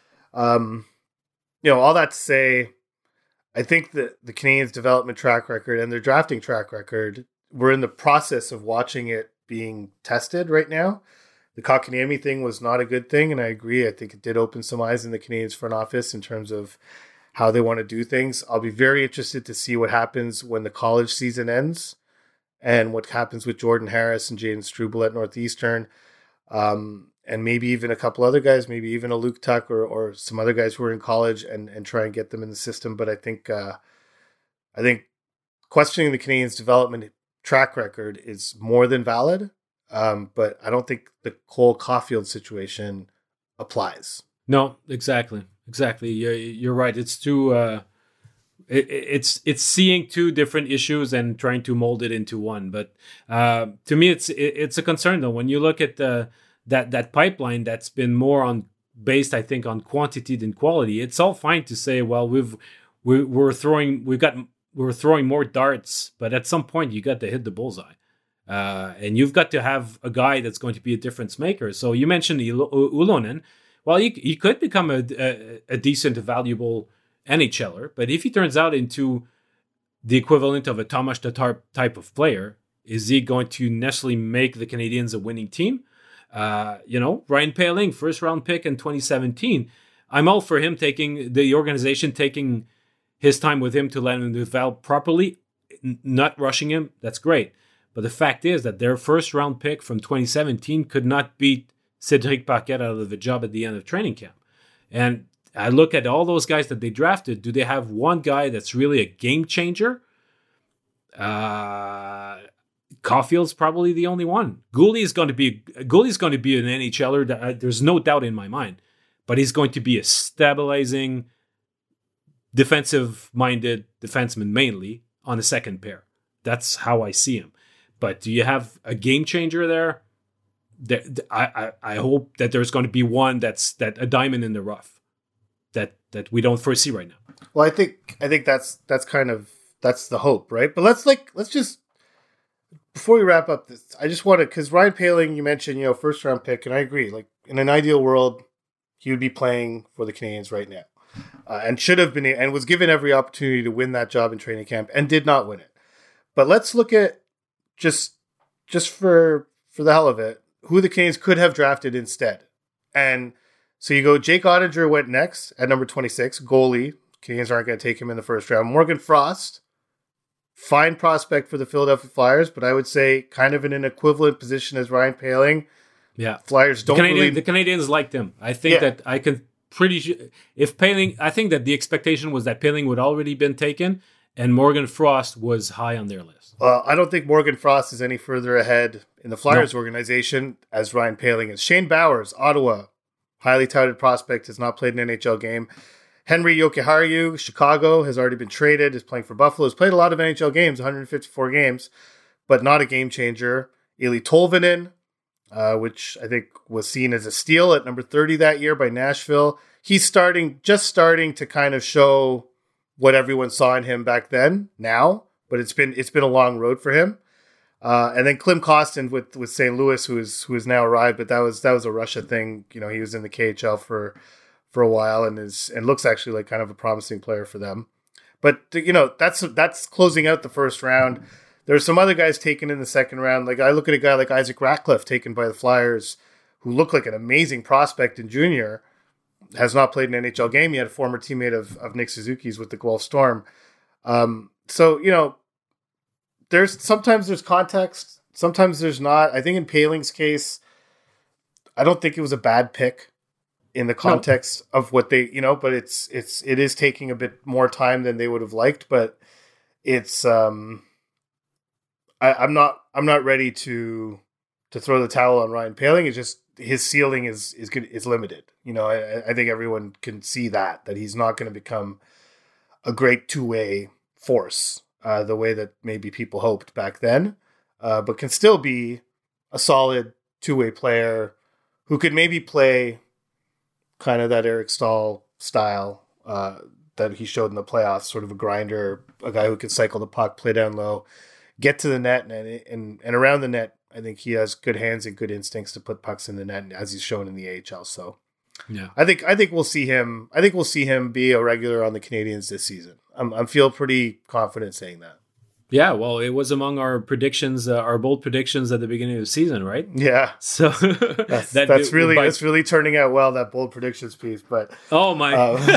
all that to say, I think that the Canadiens' development track record and their drafting track record, we're in the process of watching it being tested right now. The Kotkaniemi thing was not a good thing, and I agree. I think it did open some eyes in the Canadiens front office in terms of how they want to do things. I'll be very interested to see what happens when the college season ends and what happens with Jordan Harris and Jaden Struble at Northeastern, and maybe even a couple other guys, maybe even a Luke Tuck or some other guys who are in college, and try and get them in the system. But I think questioning the Canadiens' development track record is more than valid, but I don't think the Cole Caulfield situation applies. No, exactly. You're right. It's too. It's seeing 2 different issues and trying to mold it into one. But to me, it's a concern though. When you look at that pipeline that's been more based, I think, on quantity than quality. It's all fine to say, well, we're throwing more darts, but at some point you got to hit the bullseye, and you've got to have a guy that's going to be a difference maker. So you mentioned Ylönen. Well, he could become a decent, valuable NHLer, but if he turns out into the equivalent of a Tomas Tatar type of player, is he going to necessarily make the Canadiens a winning team? Ryan Poehling, first round pick in 2017. I'm all for him taking the organization, taking his time with him to let him develop properly, not rushing him. That's great. But the fact is that their first round pick from 2017 could not beat Cédric Paquette out of the job at the end of training camp. And I look at all those guys that they drafted. Do they have one guy that's really a game changer? Caulfield's probably the only one. Goulie's going to be an NHLer. There's no doubt in my mind. But he's going to be a stabilizing, defensive-minded defenseman mainly on the second pair. That's how I see him. But do you have a game changer there? I hope that there's going to be one that's a diamond in the rough that we don't foresee right now. Well, I think that's the hope, right? But let's just before we wrap up this, I just want to, because Ryan Poehling, you mentioned, first round pick, and I agree. Like in an ideal world, he would be playing for the Canadiens right now, and should have been, and was given every opportunity to win that job in training camp, and did not win it. But let's look at just for the hell of it, who the Canadiens could have drafted instead. And so you go, Jake Ottinger went next at number 26, goalie. Canadiens aren't going to take him in the first round. Morgan Frost, fine prospect for the Philadelphia Flyers, but I would say kind of in an equivalent position as Ryan Poehling. Yeah. Flyers don't the Canadiens liked him. I think that I can pretty sure if Poehling, I think that the expectation was that Poehling would already been taken and Morgan Frost was high on their list. Well, I don't think Morgan Frost is any further ahead in the Flyers organization as Ryan Poehling is. Shane Bowers, Ottawa, highly touted prospect, has not played an NHL game. Henry Jokiharju, Chicago, has already been traded, is playing for Buffalo, has played a lot of NHL games, 154 games, but not a game changer. Eli Tolvanen, which I think was seen as a steal at number 30 that year by Nashville. He's just starting to kind of show what everyone saw in him back then now, but it's been a long road for him. And then Klim Kostin with St. Louis, who is now arrived, but that was a Russia thing. He was in the KHL for a while and looks actually like kind of a promising player for them. But that's closing out the first round. There's some other guys taken in the second round. Like I look at a guy like Isaac Ratcliffe taken by the Flyers, who looked like an amazing prospect in junior, has not played an NHL game yet, a former teammate of Nick Suzuki's with the Guelph Storm. So, sometimes there's context, sometimes there's not. I think in Poehling's case, I don't think it was a bad pick in the context of what they, but it is taking a bit more time than they would have liked, but it's, I'm not ready to throw the towel on Ryan Poehling. It's just his ceiling is limited. I think everyone can see that he's not going to become a great two-way force the way that maybe people hoped back then, but can still be a solid two-way player who could maybe play kind of that Eric Stahl style that he showed in the playoffs, sort of a grinder, a guy who can cycle the puck, play down low, get to the net, and around the net. I think he has good hands and good instincts to put pucks in the net, as he's shown in the AHL. So, yeah, I think we'll see him. I think we'll see him be a regular on the Canadiens this season. I feel pretty confident saying that. Yeah, well, it was among our predictions, our bold predictions at the beginning of the season, right? Yeah. So that's really turning out well, that bold predictions piece. But oh my.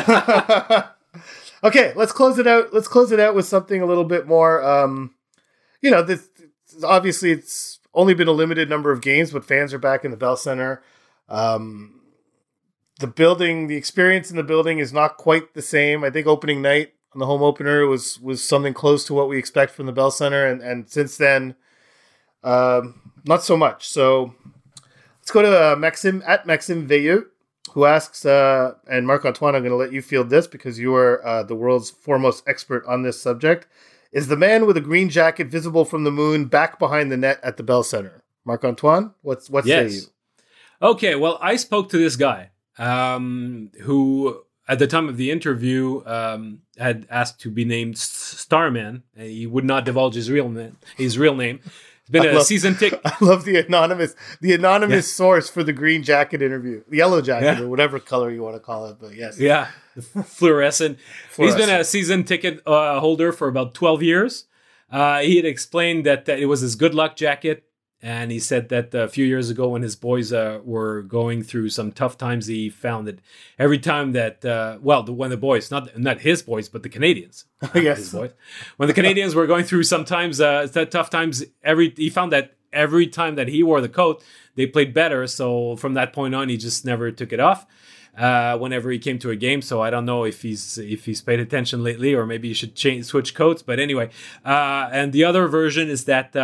Okay, let's close it out. Let's close it out with something a little bit more. This obviously it's only been a limited number of games, but fans are back in the Bell Center. The experience in the building is not quite the same. I think opening night on the home opener was something close to what we expect from the Bell Center, and since then, not so much. So let's go to Maxime Veilleux, who asks, and Marc-Antoine, I'm going to let you field this because you are the world's foremost expert on this subject. Is the man with a green jacket visible from the moon back behind the net at the Bell Center? Marc-Antoine, what say you? Okay, well, I spoke to this guy who, at the time of the interview, had asked to be named Starman. He would not divulge his real name. It's been a season ticket. I love the anonymous source for the green jacket interview, the yellow jacket or whatever color you want to call it. But yes, yeah, fluorescent. He's been a season ticket holder for about 12 years. He had explained that it was his good luck jacket. And he said that a few years ago when his boys were going through some tough times, he found that every time that, when the boys, not his boys, but the Canadians, yes, his boys, when the Canadians were going through sometimes tough times, he found that every time that he wore the coat, they played better. So from that point on, he just never took it off whenever he came to a game. So I don't know if he's paid attention lately, or maybe he should switch coats. But anyway, and the other version is that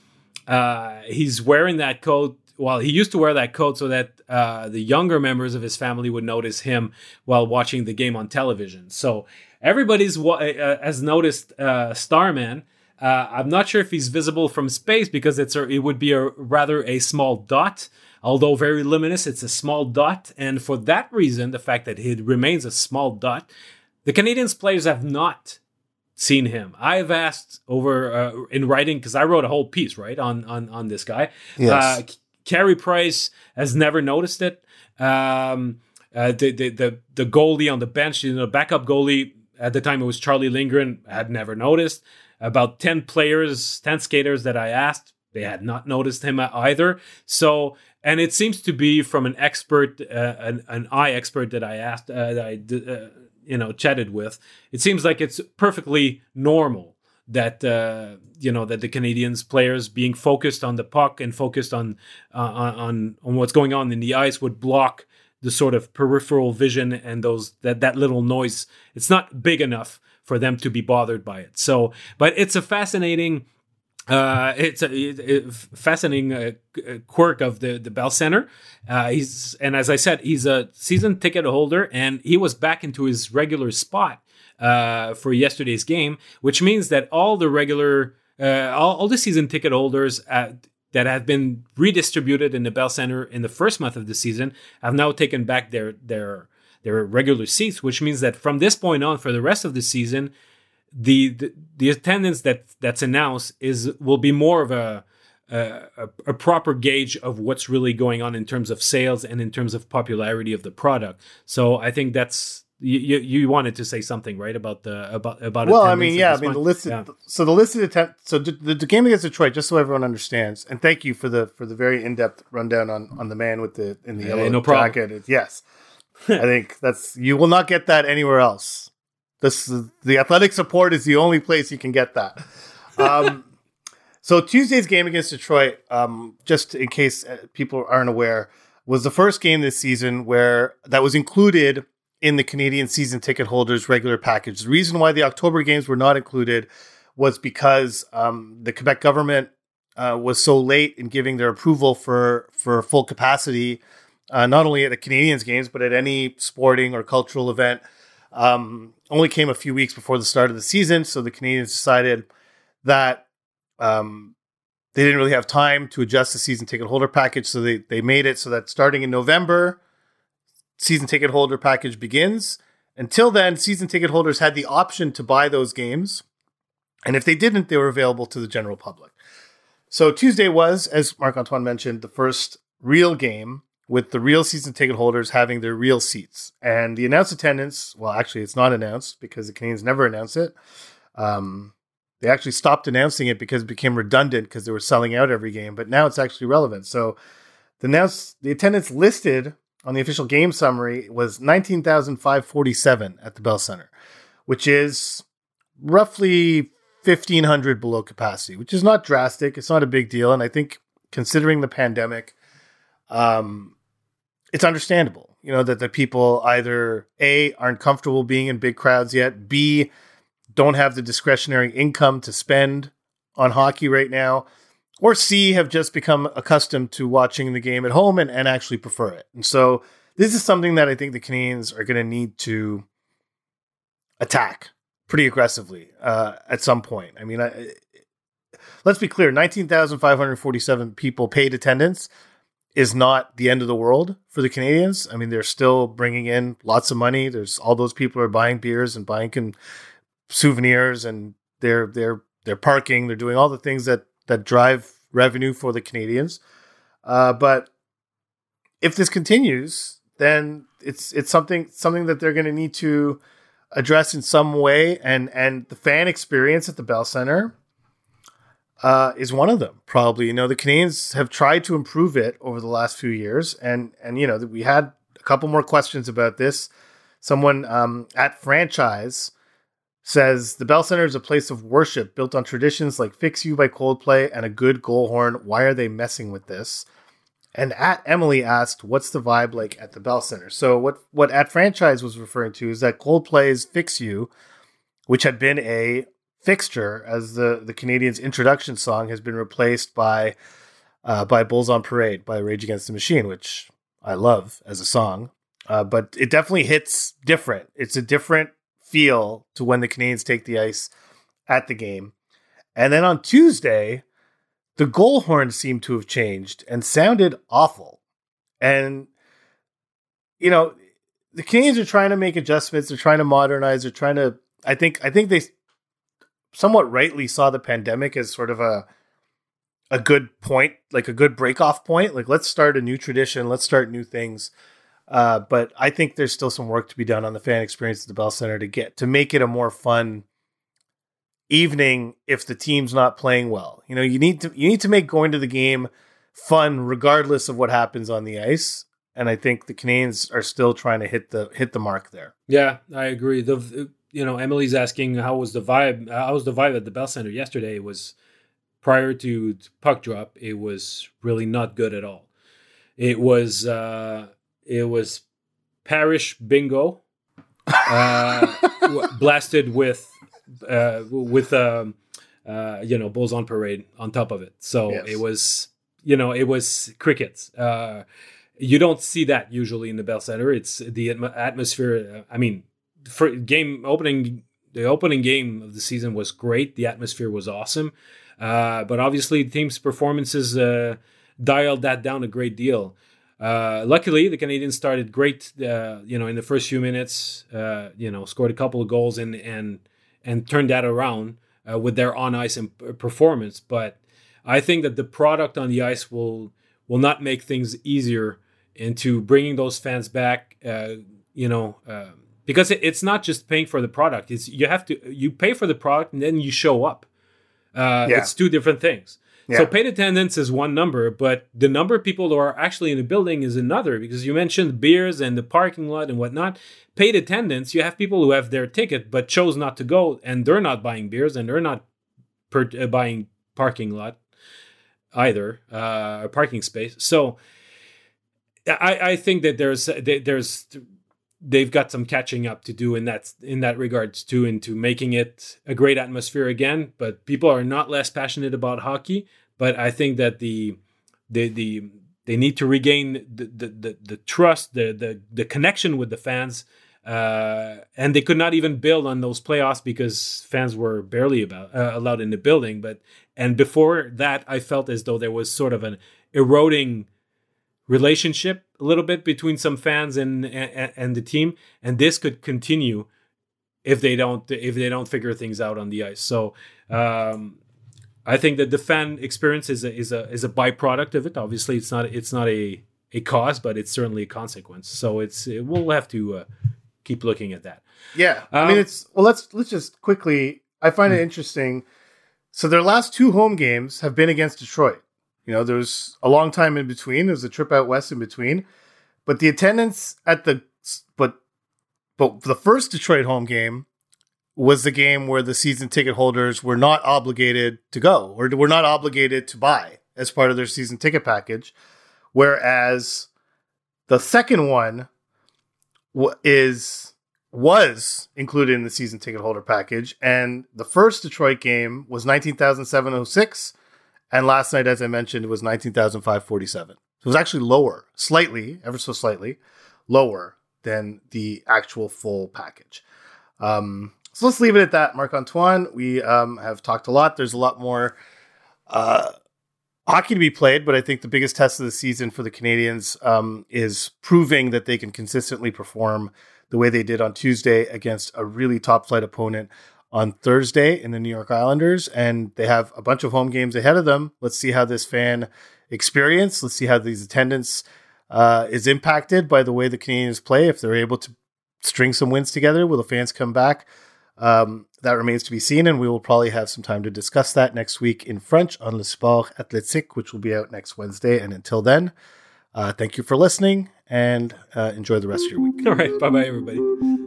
he's wearing that coat. Well, he used to wear that coat so that the younger members of his family would notice him while watching the game on television. So everybody's has noticed Starman. I'm not sure if he's visible from space because it would be rather a small dot, although very luminous. It's a small dot, and for that reason, the fact that it remains a small dot, the Canadians players have not seen him. I've asked over in writing, because I wrote a whole piece on this guy. Yes. Carey Price has never noticed it. The goalie on the bench, backup goalie at the time, it was Charlie Lindgren, had never noticed. About 10 skaters that I asked, they had not noticed him either. So, and it seems to be from an expert, an eye expert that I asked, chatted with. It seems like it's perfectly normal that that the Canadians players being focused on the puck and focused on what's going on in the ice would block the sort of peripheral vision and that little noise. It's not big enough for them to be bothered by it. So, but it's a fascinating. It's a fascinating quirk of the Bell Center. And as I said, he's a season ticket holder, and he was back into his regular spot for yesterday's game, which means that all the regular, all the season ticket holders that have been redistributed in the Bell Center in the first month of the season have now taken back their regular seats, which means that from this point on, for the rest of the season, the attendance that's announced will be more of a proper gauge of what's really going on in terms of sales and in terms of popularity of the product. So I think that's you wanted to say something, right, about well, I mean, yeah, I mean, the listed attendance. So the game against Detroit, just so everyone understands, and thank you for the very in-depth rundown on the man in the yellow jacket. Yes. I think you will not get that anywhere else. The Athletic Support is the only place you can get that. So Tuesday's game against Detroit, just in case people aren't aware, was the first game this season that was included in the Canadian season ticket holders regular package. The reason why the October games were not included was because the Quebec government was so late in giving their approval for full capacity, not only at the Canadians games, but at any sporting or cultural event. Only came a few weeks before the start of the season. So the Canadians decided that they didn't really have time to adjust the season ticket holder package. So they made it so that starting in November, season ticket holder package begins. Until then, season ticket holders had the option to buy those games. And if they didn't, they were available to the general public. So Tuesday was, as Marc-Antoine mentioned, the first real game with the real season ticket holders having their real seats. And the announced attendance, well, actually, it's not announced because the Canadians never announce it. They actually stopped announcing it because it became redundant because they were selling out every game, but now it's actually relevant. So the attendance listed on the official game summary was 19,547 at the Bell Center, which is roughly 1,500 below capacity, which is not drastic. It's not a big deal. And I think considering the pandemic, it's understandable, that the people either A, aren't comfortable being in big crowds yet, B, don't have the discretionary income to spend on hockey right now, or C, have just become accustomed to watching the game at home and actually prefer it. And so this is something that I think the Canadians are going to need to attack pretty aggressively at some point. I mean, let's be clear, 19,547 people paid attendance is not the end of the world for the Canadians. I mean, they're still bringing in lots of money. There's all those people are buying beers and buying souvenirs, and they're parking. They're doing all the things that drive revenue for the Canadians. But if this continues, then it's something that they're going to need to address in some way. And the fan experience at the Bell Center, is one of them, probably. You know, the Canadiens have tried to improve it over the last few years. And you know, we had a couple more questions about this. Someone at Franchise says, the Bell Center is a place of worship built on traditions like Fix You by Coldplay and a good goal horn. Why are they messing with this? And at Emily asked, what's the vibe like at the Bell Center? So what at Franchise was referring to is that Coldplay's Fix You, which had been a fixture as the Canadiens' introduction song, has been replaced by Bulls on Parade by Rage Against the Machine, which I love as a song. But it definitely hits different. It's a different feel to when the Canadiens take the ice at the game. And then on Tuesday, the goal horn seemed to have changed and sounded awful. And, you know, the Canadiens are trying to make adjustments. They're trying to modernize. They're trying to, I think they somewhat rightly saw the pandemic as sort of a good point, like a good break-off point. Like, let's start a new tradition. Let's start new things. But I think there's still some work to be done on the fan experience at the Bell Center to make it a more fun evening if the team's not playing well. You know, you need to make going to the game fun regardless of what happens on the ice. And I think the Canadiens are still trying to hit the mark there. Yeah, I agree. Emily's asking how was the vibe at the Bell Center yesterday. It was prior to puck drop. It was really not good at all. It was parish bingo, blasted with Bulls on Parade on top of it. So yes. It was crickets. You don't see that usually in the Bell Center. It's the atmosphere. The opening game of the season was great. The atmosphere was awesome. But obviously the team's performances dialed that down a great deal. Luckily, the Canadiens started great, in the first few minutes, scored a couple of goals and turned that around with their on-ice performance. But I think that the product on the ice will not make things easier into bringing those fans back, because it's not just paying for the product. It's you pay for the product and then you show up. It's two different things. Yeah. So paid attendance is one number, but the number of people who are actually in the building is another, because you mentioned beers and the parking lot and whatnot. Paid attendance, you have people who have their ticket but chose not to go, and they're not buying beers and they're not buying parking lot either, parking space. So I think that they've got some catching up to do in that regards too, into making it a great atmosphere again. But people are not less passionate about hockey. But I think that they need to regain the trust, the connection with the fans, and they could not even build on those playoffs because fans were barely allowed in the building. And before that, I felt as though there was sort of an eroding relationship a little bit between some fans and the team, and this could continue if they don't figure things out on the ice. So I think that the fan experience is a byproduct of it. Obviously, it's not a cause, but it's certainly a consequence. So we'll have to keep looking at that. Yeah, I mean let's just quickly. I find it interesting. So their last two home games have been against Detroit. You know, there's a long time in between. There's a trip out west in between, but the attendance at the first Detroit home game was the game where the season ticket holders were not obligated to go, or were not obligated to buy as part of their season ticket package. Whereas the second one was included in the season ticket holder package. And the first Detroit game was 19,706. And last night, as I mentioned, it was 19,547. So it was actually lower, ever so slightly lower than the actual full package. So let's leave it at that, Marc-Antoine. We have talked a lot. There's a lot more hockey to be played, but I think the biggest test of the season for the Canadiens is proving that they can consistently perform the way they did on Tuesday against a really top-flight opponent on Thursday in the New York Islanders, and they have a bunch of home games ahead of them. Let's see how this fan experience, let's see how these attendance is impacted by the way the Canadiens play. If they're able to string some wins together, will the fans come back? That remains to be seen, and we will probably have some time to discuss that next week in French on Le Sport Athlétique, which will be out next Wednesday. And until then, thank you for listening, and enjoy the rest of your week. All right. Bye-bye, everybody.